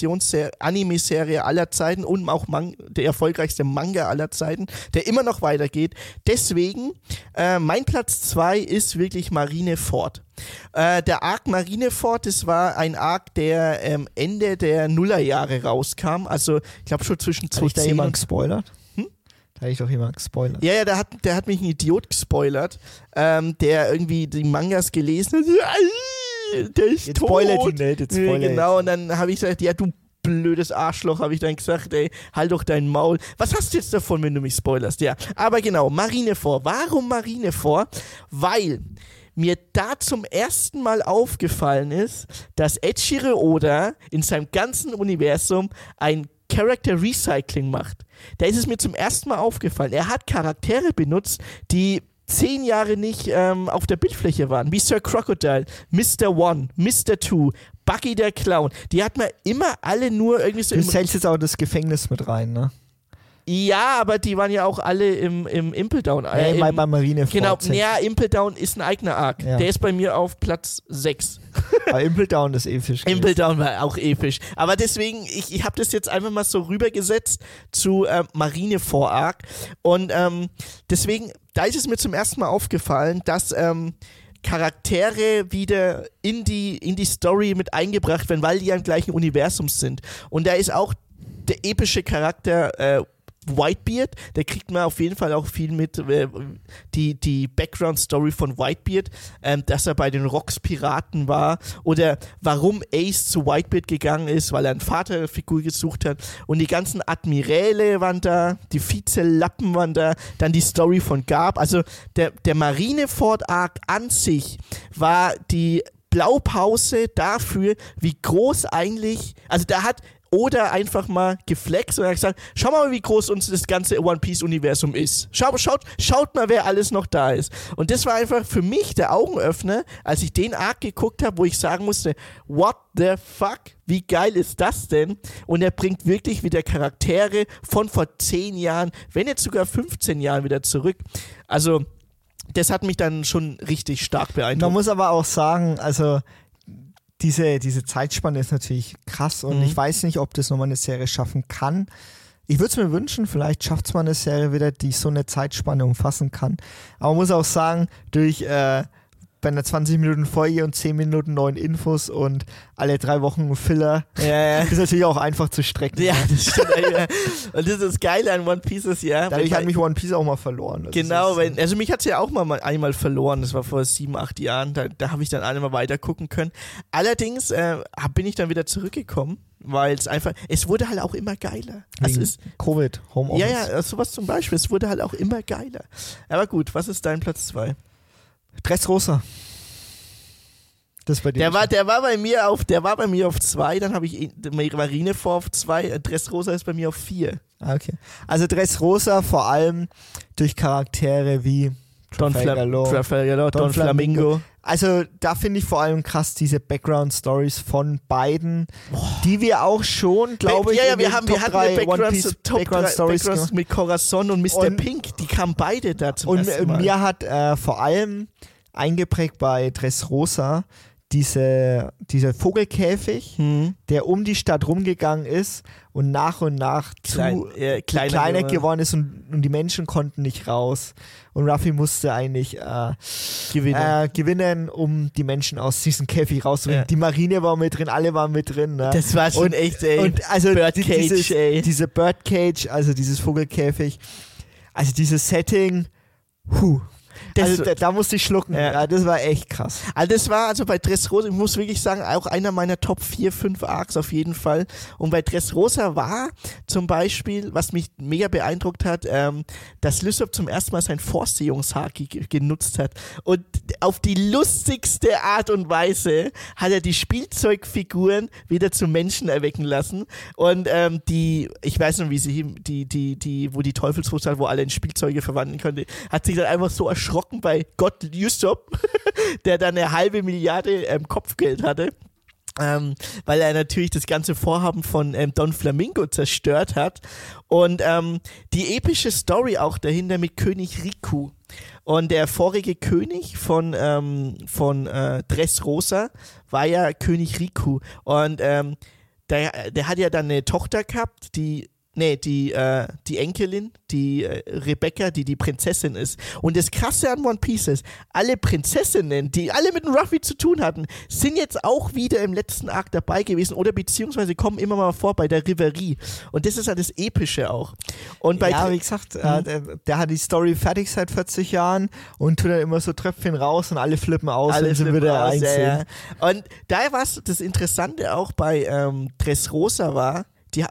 Anime-Serie aller Zeiten und auch der erfolgreichste Manga aller Zeiten, der immer noch weitergeht. Deswegen, mein Platz 2 ist wirklich Marineford. Der Arc Marineford, das war ein Arc, der Ende der Nullerjahre rauskam. Also, ich glaube schon zwischen 2010. Hat da jemand gespoilert? Da hat ich doch jemand gespoilert. Ja, der hat mich ein Idiot gespoilert, der irgendwie die Mangas gelesen hat. Der ist jetzt tot. Spoilert ihn nicht, jetzt spoilert. Genau, und dann habe ich gesagt, ja, du blödes Arschloch, habe ich dann gesagt, ey, halt doch dein Maul. Was hast du jetzt davon, wenn du mich spoilerst? Ja, aber genau, Marineford. Warum Marineford? Weil mir da zum ersten Mal aufgefallen ist, dass Eiichiro Oda in seinem ganzen Universum ein Character Recycling macht. Da ist es mir zum ersten Mal aufgefallen. Er hat Charaktere benutzt, die 10 Jahre nicht auf der Bildfläche waren, wie Sir Crocodile, Mr. One, Mr. Two, Buggy der Clown. Die hat man immer alle nur irgendwie so... Du zählst jetzt auch das Gefängnis mit rein, ne? Ja, aber die waren ja auch alle im Impel Down. Mal bei Marineford. Genau, ja, Impel Down ist ein eigener Arc. Ja. Der ist bei mir auf Platz 6. Aber Impel Down ist episch. Impel Down war auch episch. Aber deswegen, ich habe das jetzt einfach mal so rübergesetzt zu Marineford Arc. Und deswegen, da ist es mir zum ersten Mal aufgefallen, dass Charaktere wieder in die Story mit eingebracht werden, weil die ja im gleichen Universum sind. Und da ist auch der epische Charakter Whitebeard, der kriegt man auf jeden Fall auch viel mit, die Background-Story von Whitebeard, dass er bei den Rocks-Piraten war oder warum Ace zu Whitebeard gegangen ist, weil er eine Vaterfigur gesucht hat und die ganzen Admiräle waren da, die Vizelappen waren da, dann die Story von Garp, also der Marineford-Arc an sich war die Blaupause dafür, wie groß eigentlich, also da hat oder einfach mal geflext und gesagt, schau mal, wie groß uns das ganze One-Piece-Universum ist. Schaut mal, wer alles noch da ist. Und das war einfach für mich der Augenöffner, als ich den Arc geguckt habe, wo ich sagen musste, what the fuck? Wie geil ist das denn? Und er bringt wirklich wieder Charaktere von vor 10 Jahren, wenn jetzt sogar 15 Jahren wieder zurück. Also, das hat mich dann schon richtig stark beeindruckt. Man muss aber auch sagen, also diese Zeitspanne ist natürlich krass und ich weiß nicht, ob das nochmal eine Serie schaffen kann. Ich würde es mir wünschen, vielleicht schafft es mal eine Serie wieder, die so eine Zeitspanne umfassen kann. Aber man muss auch sagen, durch bei einer 20-Minuten-Folge und 10 Minuten neuen Infos und alle 3 Wochen Filler ist natürlich auch einfach zu strecken. Ja, das stimmt. Und das ist das Geile an One Piece ist ja. Dadurch hat mich One Piece auch mal verloren. Also genau, also mich hat es ja auch mal einmal verloren. Das war vor 7, 8 Jahren. Da habe ich dann einmal weiter gucken können. Allerdings bin ich dann wieder zurückgekommen, weil es wurde halt auch immer geiler. Wegen Covid, Homeoffice. Ja, sowas zum Beispiel. Es wurde halt auch immer geiler. Aber gut, was ist dein Platz 2? Dressrosa. Das bei dir. Der war bei mir auf 2, dann habe ich Marineford auf 2, Dressrosa ist bei mir auf 4. Okay. Also Dressrosa vor allem durch Charaktere wie Trafalgar Law, Don Flamingo. Also da finde ich vor allem krass diese Background-Stories von beiden, die wir auch schon, glaube ich, wir hatten Background-Stories mit Corazon und Mr. Pink, die kamen beide da zum ersten Mal. Und mir hat vor allem eingeprägt bei Dressrosa dieser Vogelkäfig, der um die Stadt rumgegangen ist und nach kleiner geworden ist und die Menschen konnten nicht raus. Und Ruffy musste eigentlich gewinnen, um die Menschen aus diesem Käfig rauszubringen. Ja. Die Marine war mit drin, alle waren mit drin. Ne? Das war schon echt, ey. Und also Birdcage, ey. Diese Birdcage, also dieses Vogelkäfig, also dieses Setting, also da musste ich schlucken. Ja, das war echt krass. Also das war bei Dressrosa, ich muss wirklich sagen, auch einer meiner Top 4, 5 Arcs auf jeden Fall. Und bei Dressrosa war zum Beispiel, was mich mega beeindruckt hat, dass Lysop zum ersten Mal sein Vorsehungshaki genutzt hat. Und auf die lustigste Art und Weise hat er die Spielzeugfiguren wieder zu Menschen erwecken lassen. Und ich weiß noch, wie sie wo die Teufelsfrucht hat, wo alle in Spielzeuge verwandeln konnte, hat sich dann einfach so erschrocken bei Gott Lysop, der dann 1/2 Milliarde Kopfgeld hatte. Weil er natürlich das ganze Vorhaben von Don Flamingo zerstört hat. Und die epische Story auch dahinter mit König Riku. Und der vorige König von Dressrosa war ja König Riku. Und der hat ja dann eine Tochter gehabt, die Enkelin, die Rebecca, die Prinzessin ist. Und das Krasse an One Piece ist, alle Prinzessinnen, die alle mit dem Ruffy zu tun hatten, sind jetzt auch wieder im letzten Arc dabei gewesen oder beziehungsweise kommen immer mal vor bei der Reverie. Und das ist halt das Epische auch. Und wie gesagt, der hat die Story fertig seit 40 Jahren und tut dann immer so Tröpfchen raus und alle flippen aus und sind wieder einzeln. Ja. Und daher war das Interessante auch bei Dressrosa war, die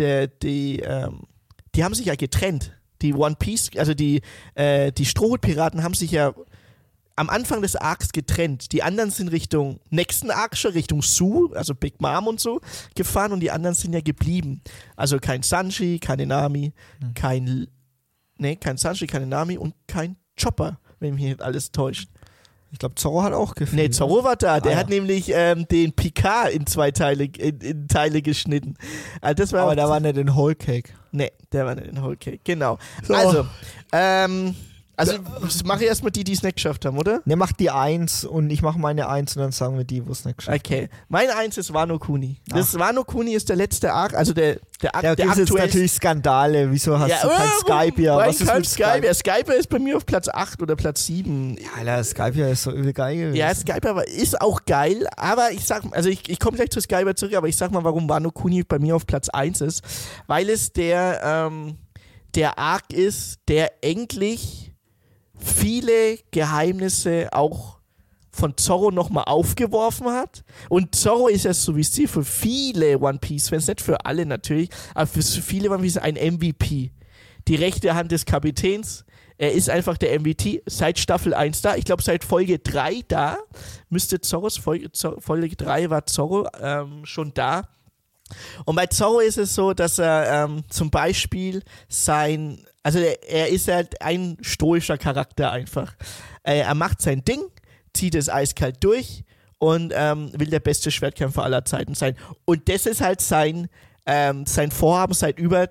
haben sich ja getrennt. Die One Piece, also die Strohhutpiraten haben sich ja am Anfang des Arcs getrennt. Die anderen sind Richtung nächsten Arc schon, Richtung Sue, also Big Mom und so, gefahren und die anderen sind ja geblieben. Also kein Sanji, keine Nami, kein Sanji, keine Nami und kein Chopper, wenn mich nicht alles täuscht. Ich glaube, Zorro hat auch gefilmt. Nee, Zorro war da. Der hat nämlich den Picard in 2 Teile geschnitten. Also das war aber der war nicht in Whole Cake. Nee, der war nicht in Whole Cake. Genau. So. Also mache ich erstmal die es nicht geschafft haben, oder? Ne, mach die 1 und ich mache meine 1 und dann sagen wir die, wo es nicht geschafft haben. Okay. Meine 1 ist Wano Kuni. Das Wano Kuni ist der letzte Arc, also der Arc, der gibt jetzt natürlich Skandale. Wieso hast du kein Skypier? Was ist mit Skypier? Skypier ist bei mir auf Platz 8 oder Platz 7. Ja, Alter, Skypier ist so übel geil gewesen. Ja, Skypier ist auch geil, aber ich komme gleich zu Skypier zurück, aber ich sag mal, warum Wano Kuni bei mir auf Platz 1 ist. Weil es der Arc ist, der endlich viele Geheimnisse auch von Zorro nochmal aufgeworfen hat. Und Zorro ist ja sowieso für viele One Piece-Fans, nicht für alle natürlich, aber für viele One Piece ein MVP. Die rechte Hand des Kapitäns. Er ist einfach der MVP seit Staffel 1 da. Ich glaube, seit Folge 3 da. Müsste Zorros Folge 3 war Zorro schon da. Und bei Zorro ist es so, dass er zum Beispiel er ist halt ein stoischer Charakter einfach. Er macht sein Ding, zieht es eiskalt durch und will der beste Schwertkämpfer aller Zeiten sein. Und das ist halt sein Vorhaben seit über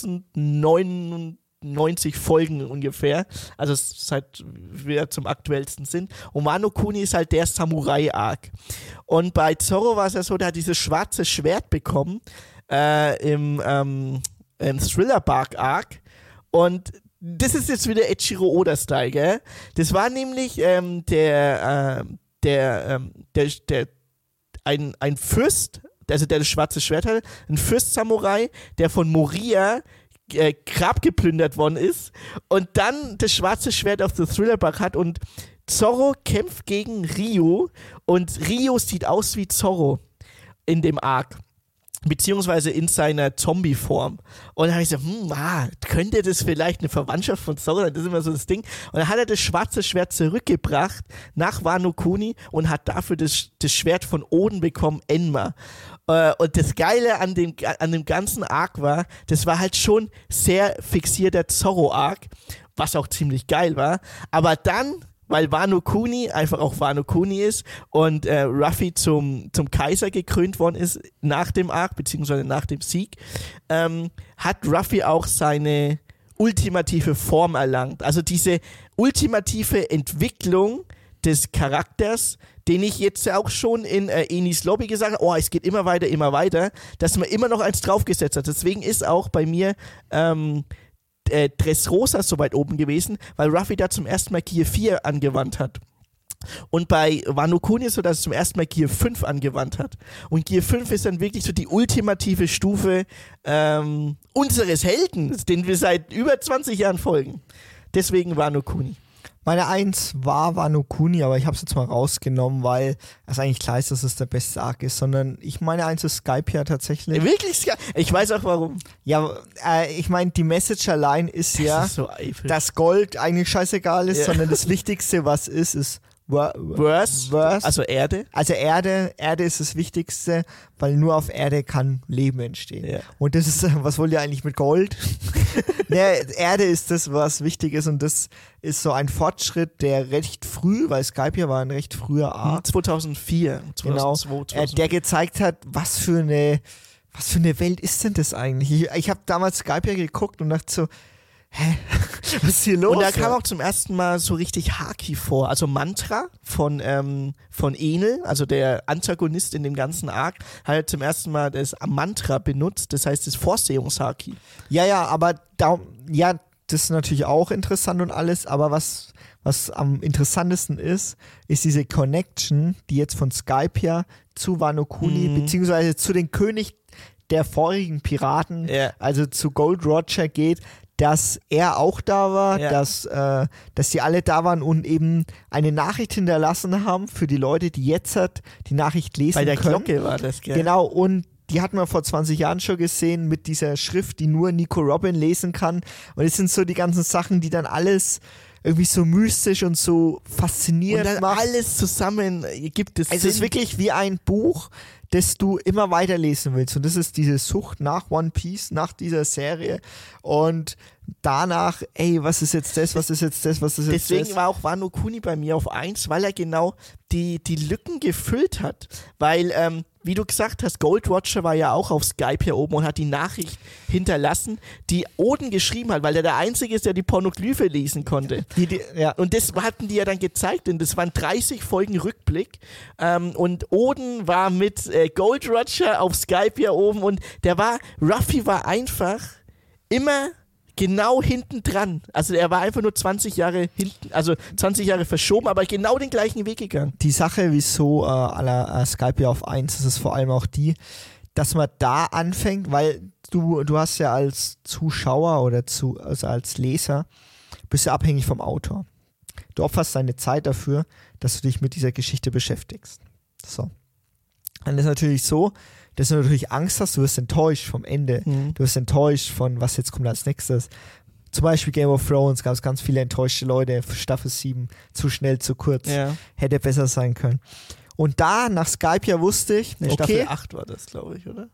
1099 Folgen ungefähr, also seit wir zum aktuellsten sind. Und Wano Kuni ist halt der Samurai-Arc. Und bei Zorro war es ja so, der hat dieses schwarze Schwert bekommen im Thriller-Bark-Arc. Und das ist jetzt wieder Eiichiro Oda-Style, gell? Das war nämlich ein Fürst, also der das schwarze Schwert hatte, ein Fürst-Samurai, der von Moria Grab geplündert worden ist und dann das schwarze Schwert auf The Thriller-Bark hat und Zorro kämpft gegen Ryo und Ryo sieht aus wie Zorro in dem Arc. Beziehungsweise in seiner Zombie-Form. Und dann habe ich so, könnte das vielleicht eine Verwandtschaft von Zorro sein? Das ist immer so das Ding. Und dann hat er das schwarze Schwert zurückgebracht nach Wano Kuni und hat dafür das Schwert von Oden bekommen, Enma. Und das Geile an dem ganzen Arc war, das war halt schon sehr fixierter Zorro-Arc, was auch ziemlich geil war. Aber dann, weil Wano Kuni einfach auch Wano Kuni ist und Ruffy zum Kaiser gekrönt worden ist nach dem Arc, beziehungsweise nach dem Sieg, hat Ruffy auch seine ultimative Form erlangt. Also diese ultimative Entwicklung des Charakters, den ich jetzt auch schon in Enis Lobby gesagt habe, es geht immer weiter, dass man immer noch eins draufgesetzt hat. Deswegen ist auch bei mir Dressrosa so weit oben gewesen, weil Ruffy da zum ersten Mal Gear 4 angewandt hat. Und bei Wano Kuni ist so, dass es zum ersten Mal Gear 5 angewandt hat. Und Gear 5 ist dann wirklich so die ultimative Stufe unseres Helden, den wir seit über 20 Jahren folgen. Deswegen Wano Kuni. Meine 1 war Wano Kuni, aber ich habe es jetzt mal rausgenommen, weil es eigentlich klar ist, dass es der beste Arc ist, sondern meine 1 ist Skypiea tatsächlich. Wirklich Skypiea? Ich weiß auch warum. Ja, ich meine, die Message allein ist ja, ist so dass Gold eigentlich scheißegal ist, sondern das Wichtigste, was ist Verse, also Erde. Also Erde ist das Wichtigste, weil nur auf Erde kann Leben entstehen. Ja. Und das ist, was wollt ihr eigentlich mit Gold? Erde ist das, was wichtig ist und das ist so ein Fortschritt, der recht früh, weil Skypiea war ein recht früher Arc. 2004. 2002, der gezeigt hat, was für eine Welt ist denn das eigentlich? Ich habe damals Skypiea geguckt und dachte so, was ist hier los? Und da kam auch zum ersten Mal so richtig Haki vor, also Mantra von Enel, also der Antagonist in dem ganzen Arc, hat zum ersten Mal das Mantra benutzt, das heißt das Vorsehungshaki. Ja, aber das ist natürlich auch interessant und alles, aber was am interessantesten ist diese Connection, die jetzt von Skypiea zu Wano Kuni, beziehungsweise zu den König der vorigen Piraten, also zu Gold Roger geht, dass er auch da war, dass die alle da waren und eben eine Nachricht hinterlassen haben für die Leute, die jetzt die Nachricht lesen können. Bei der Glocke war das, gell? Genau, und die hatten wir vor 20 Jahren schon gesehen mit dieser Schrift, die nur Nico Robin lesen kann. Und es sind so die ganzen Sachen, die dann alles irgendwie so mystisch und so faszinierend und dann macht. Alles zusammen gibt es. Es ist wirklich wie ein Buch, das du immer weiterlesen willst. Und das ist diese Sucht nach One Piece, nach dieser Serie. Und danach, was ist jetzt das, was ist jetzt das, was ist jetzt Deswegen das? Deswegen war auch Wano Kuni bei mir auf 1, weil er genau die Lücken gefüllt hat. Weil, wie du gesagt hast, Gold Roger war ja auch auf Skype hier oben und hat die Nachricht hinterlassen, die Oden geschrieben hat, weil er der Einzige ist, der die Pornoglyphe lesen konnte. Und das hatten die ja dann gezeigt, denn das waren 30 Folgen Rückblick. Und Oden war mit Gold Roger auf Skype hier oben und Ruffy war einfach immer genau hinten dran. Also er war einfach nur 20 Jahre hinten, also 20 Jahre verschoben, aber genau den gleichen Weg gegangen. Die Sache, wieso aller Skypiea auf 1, das ist vor allem auch die, dass man da anfängt, weil du hast ja als Zuschauer oder also als Leser, bist du abhängig vom Autor. Du opferst deine Zeit dafür, dass du dich mit dieser Geschichte beschäftigst. So. Dann ist natürlich so, dass du natürlich Angst hast, du wirst enttäuscht vom Ende. Du wirst enttäuscht von, was jetzt kommt als nächstes. Zum Beispiel Game of Thrones gab es ganz viele enttäuschte Leute, Staffel 7, zu schnell, zu kurz, hätte besser sein können. Und da, nach Skypiea wusste ich, Staffel 8 war das, glaube ich, oder?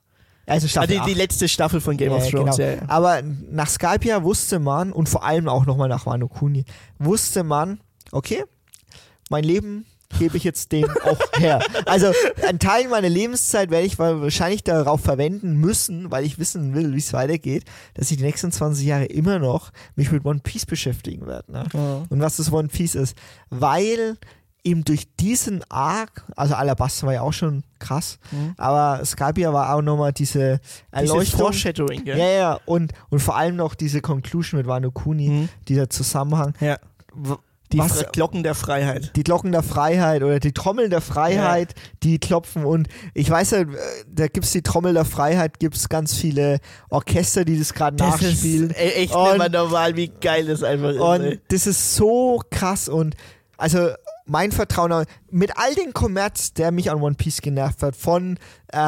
Also Staffel die letzte Staffel von Game of Thrones. Genau. Ja, ja. Aber nach Skypiea wusste man, und vor allem auch nochmal nach Wano Kuni, wusste man, okay, mein Leben gebe ich jetzt dem auch her. Also einen Teil meiner Lebenszeit werde ich wahrscheinlich darauf verwenden müssen, weil ich wissen will, wie es weitergeht, dass ich die nächsten 20 Jahre immer noch mich mit One Piece beschäftigen werde. Ne? Ja. Und was das One Piece ist. Weil eben durch diesen Arc, also Alabasta war ja auch schon krass, aber Skypiea war auch nochmal diese Erleuchtung. Dieses Foreshadowing, gell? Ja, und vor allem noch diese Conclusion mit Wano Kuni, dieser Zusammenhang. Ja. Die Glocken der Freiheit. Die Glocken der Freiheit oder die Trommeln der Freiheit, die klopfen. Und ich weiß ja, da gibt es die Trommel der Freiheit, gibt es ganz viele Orchester, die das gerade nachspielen. Das ist echt nicht mehr normal, wie geil das einfach ist. Und das ist so krass. Und also mein Vertrauen, mit all dem Kommerz, der mich an One Piece genervt hat, von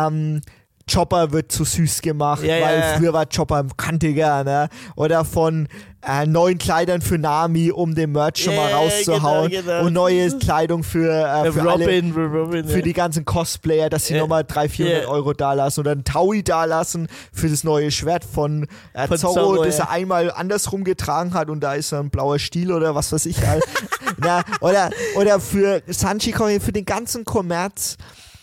Chopper wird zu süß gemacht, weil früher war Chopper kantiger, ne? Oder von neuen Kleidern für Nami, um den Merch schon mal rauszuhauen, genau. und neue Kleidung für Robin, für die ganzen Cosplayer, dass sie nochmal 300-400 Euro dalassen oder ein Taui dalassen für das neue Schwert von Zorro, das er einmal andersrum getragen hat und da ist ein blauer Stiel oder was weiß ich halt. Na, oder für Sanji, für den ganzen Kommerz.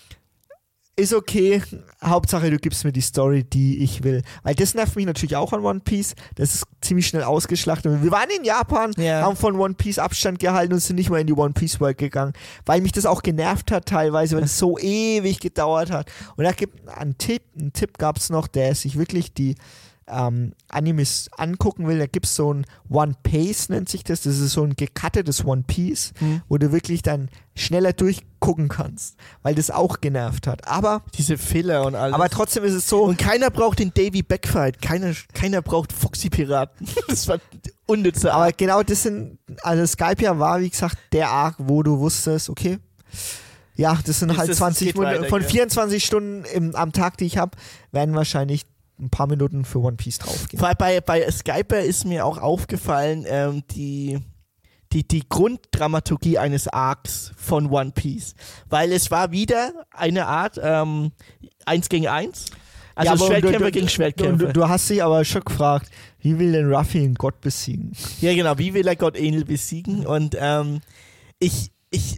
Ist okay, Hauptsache du gibst mir die Story, die ich will. Weil das nervt mich natürlich auch an One Piece. Das ist ziemlich schnell ausgeschlachtet. Wir waren in Japan, haben von One Piece Abstand gehalten und sind nicht mal in die One Piece World gegangen. Weil mich das auch genervt hat teilweise, weil es so ewig gedauert hat. Und da gibt einen Tipp gab es noch, der sich wirklich die Animes angucken will. Da gibt es so ein One Piece, nennt sich das. Das ist so ein gecuttetes One Piece, wo du wirklich dann schneller durchgucken kannst, weil das auch genervt hat. Aber diese Filler und alles. Aber trotzdem ist es so. Und keiner braucht den Davy Backfight. Keiner braucht Foxy Piraten. Das war unnütze. Aber genau das also Skypiea war, wie gesagt, der Arc, wo du wusstest, okay, ja, das sind halt 20 Minuten. Von 24 Stunden am Tag, die ich habe, werden wahrscheinlich ein paar Minuten für One Piece draufgehen. Bei Skypiea ist mir auch aufgefallen, die Grunddramaturgie eines Arcs von One Piece. Weil es war wieder eine Art 1 gegen 1. Also Schwertkämpfer gegen Schwertkämpfer. Du hast dich aber schon gefragt, wie will denn Ruffy einen Gott besiegen? Ja genau, wie will er Gott Enel besiegen? Und ich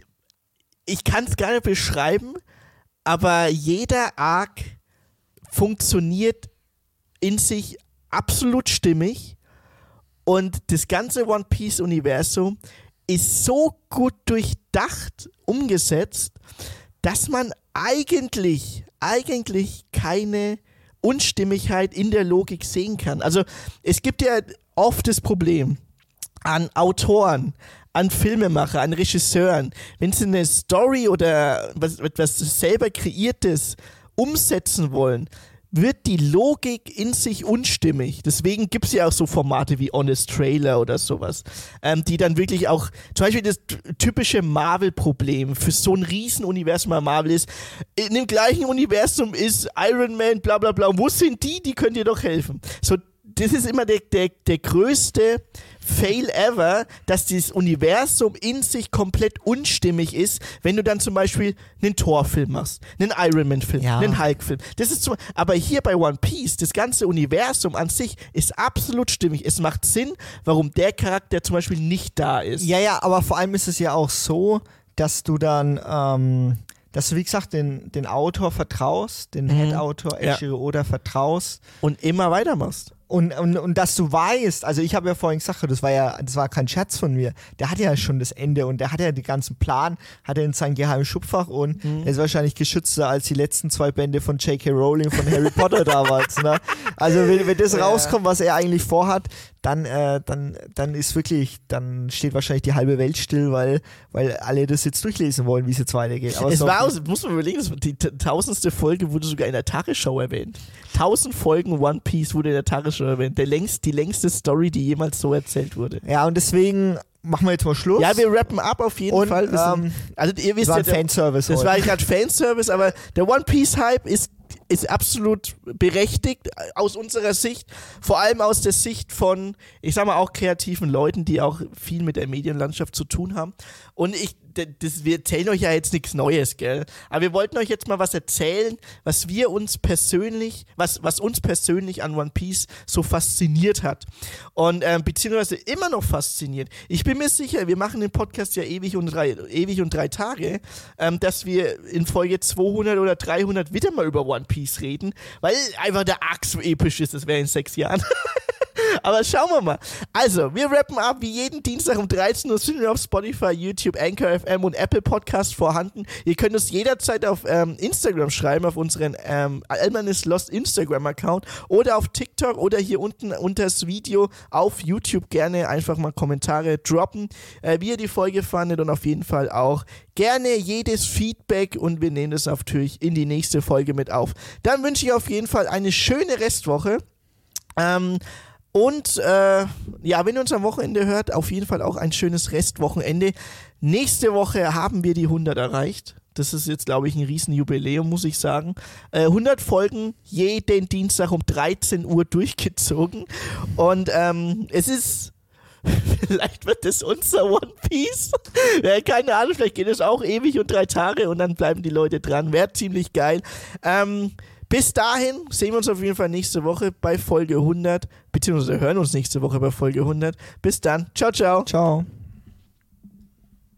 kann es gar nicht beschreiben, aber jeder Arc funktioniert in sich absolut stimmig und das ganze One Piece Universum ist so gut durchdacht umgesetzt, dass man eigentlich keine Unstimmigkeit in der Logik sehen kann. Also es gibt ja oft das Problem an Autoren, an Filmemacher, an Regisseuren, wenn sie eine Story oder etwas selber Kreiertes umsetzen wollen, wird die Logik in sich unstimmig. Deswegen gibt es ja auch so Formate wie Honest Trailer oder sowas, die dann wirklich auch, zum Beispiel das typische Marvel-Problem für so ein Riesenuniversum bei Marvel ist, in dem gleichen Universum ist Iron Man, bla bla bla, wo sind die? Die können dir doch helfen. So, das ist immer der größte Fail ever, dass dieses Universum in sich komplett unstimmig ist, wenn du dann zum Beispiel einen Thor-Film machst, einen Iron Man-Film, einen Hulk-Film. Das ist aber hier bei One Piece, das ganze Universum an sich ist absolut stimmig. Es macht Sinn, warum der Charakter zum Beispiel nicht da ist. Ja, aber vor allem ist es ja auch so, dass du dann dass du, wie gesagt, den Autor vertraust, den Head-Autor Eiichiro Oda vertraust. Und immer weitermachst. Und dass du weißt, also ich habe ja vorhin gesagt, das war kein Scherz von mir, der hat ja schon das Ende und der hat ja den ganzen Plan, hat er in seinem geheimen Schubfach und er ist wahrscheinlich geschützter als die letzten 2 Bände von J.K. Rowling von Harry Potter damals. Ne? Also wenn das rauskommt, was er eigentlich vorhat, dann ist wirklich, dann steht wahrscheinlich die halbe Welt still, weil alle das jetzt durchlesen wollen, wie es jetzt weitergeht. Aber muss man überlegen, die 1000. Folge wurde sogar in der Tagesschau erwähnt. 1000 Folgen One Piece wurde in der Tagesschau erwähnt. Die längste Story, die jemals so erzählt wurde. Ja, und deswegen machen wir jetzt mal Schluss. Ja, wir rappen ab auf jeden Fall. Also ihr wisst, das war ein Fanservice. Das war gerade Fanservice, aber der One Piece Hype ist absolut berechtigt aus unserer Sicht, vor allem aus der Sicht von, ich sag mal, auch kreativen Leuten, die auch viel mit der Medienlandschaft zu tun haben. Und wir erzählen euch ja jetzt nichts Neues, gell? Aber wir wollten euch jetzt mal was erzählen, was uns persönlich an One Piece so fasziniert hat. Und beziehungsweise immer noch fasziniert. Ich bin mir sicher, wir machen den Podcast ja ewig und 3 Tage, dass wir in Folge 200 oder 300 wieder mal über One Piece reden, weil einfach der Arc so episch ist, das wäre in 6 Jahren. Aber schauen wir mal. Also, wir rappen ab, wie jeden Dienstag um 13 Uhr sind wir auf Spotify, YouTube, Anchor FM und Apple Podcast vorhanden. Ihr könnt uns jederzeit auf Instagram schreiben, auf unseren Alman is Lost Instagram-Account oder auf TikTok oder hier unten unter das Video auf YouTube gerne einfach mal Kommentare droppen, wie ihr die Folge fandet und auf jeden Fall auch gerne jedes Feedback und wir nehmen das natürlich in die nächste Folge mit auf. Dann wünsche ich auf jeden Fall eine schöne Restwoche. Und wenn ihr uns am Wochenende hört, auf jeden Fall auch ein schönes Restwochenende. Nächste Woche haben wir die 100 erreicht. Das ist jetzt, glaube ich, ein Riesenjubiläum, muss ich sagen. 100 Folgen jeden Dienstag um 13 Uhr durchgezogen. Und es ist... Vielleicht wird das unser One Piece. Keine Ahnung, vielleicht geht es auch ewig und 3 Tage und dann bleiben die Leute dran. Wäre ziemlich geil. Bis dahin sehen wir uns auf jeden Fall nächste Woche bei Folge 100, beziehungsweise hören uns nächste Woche bei Folge 100. Bis dann. Ciao, ciao. Ciao.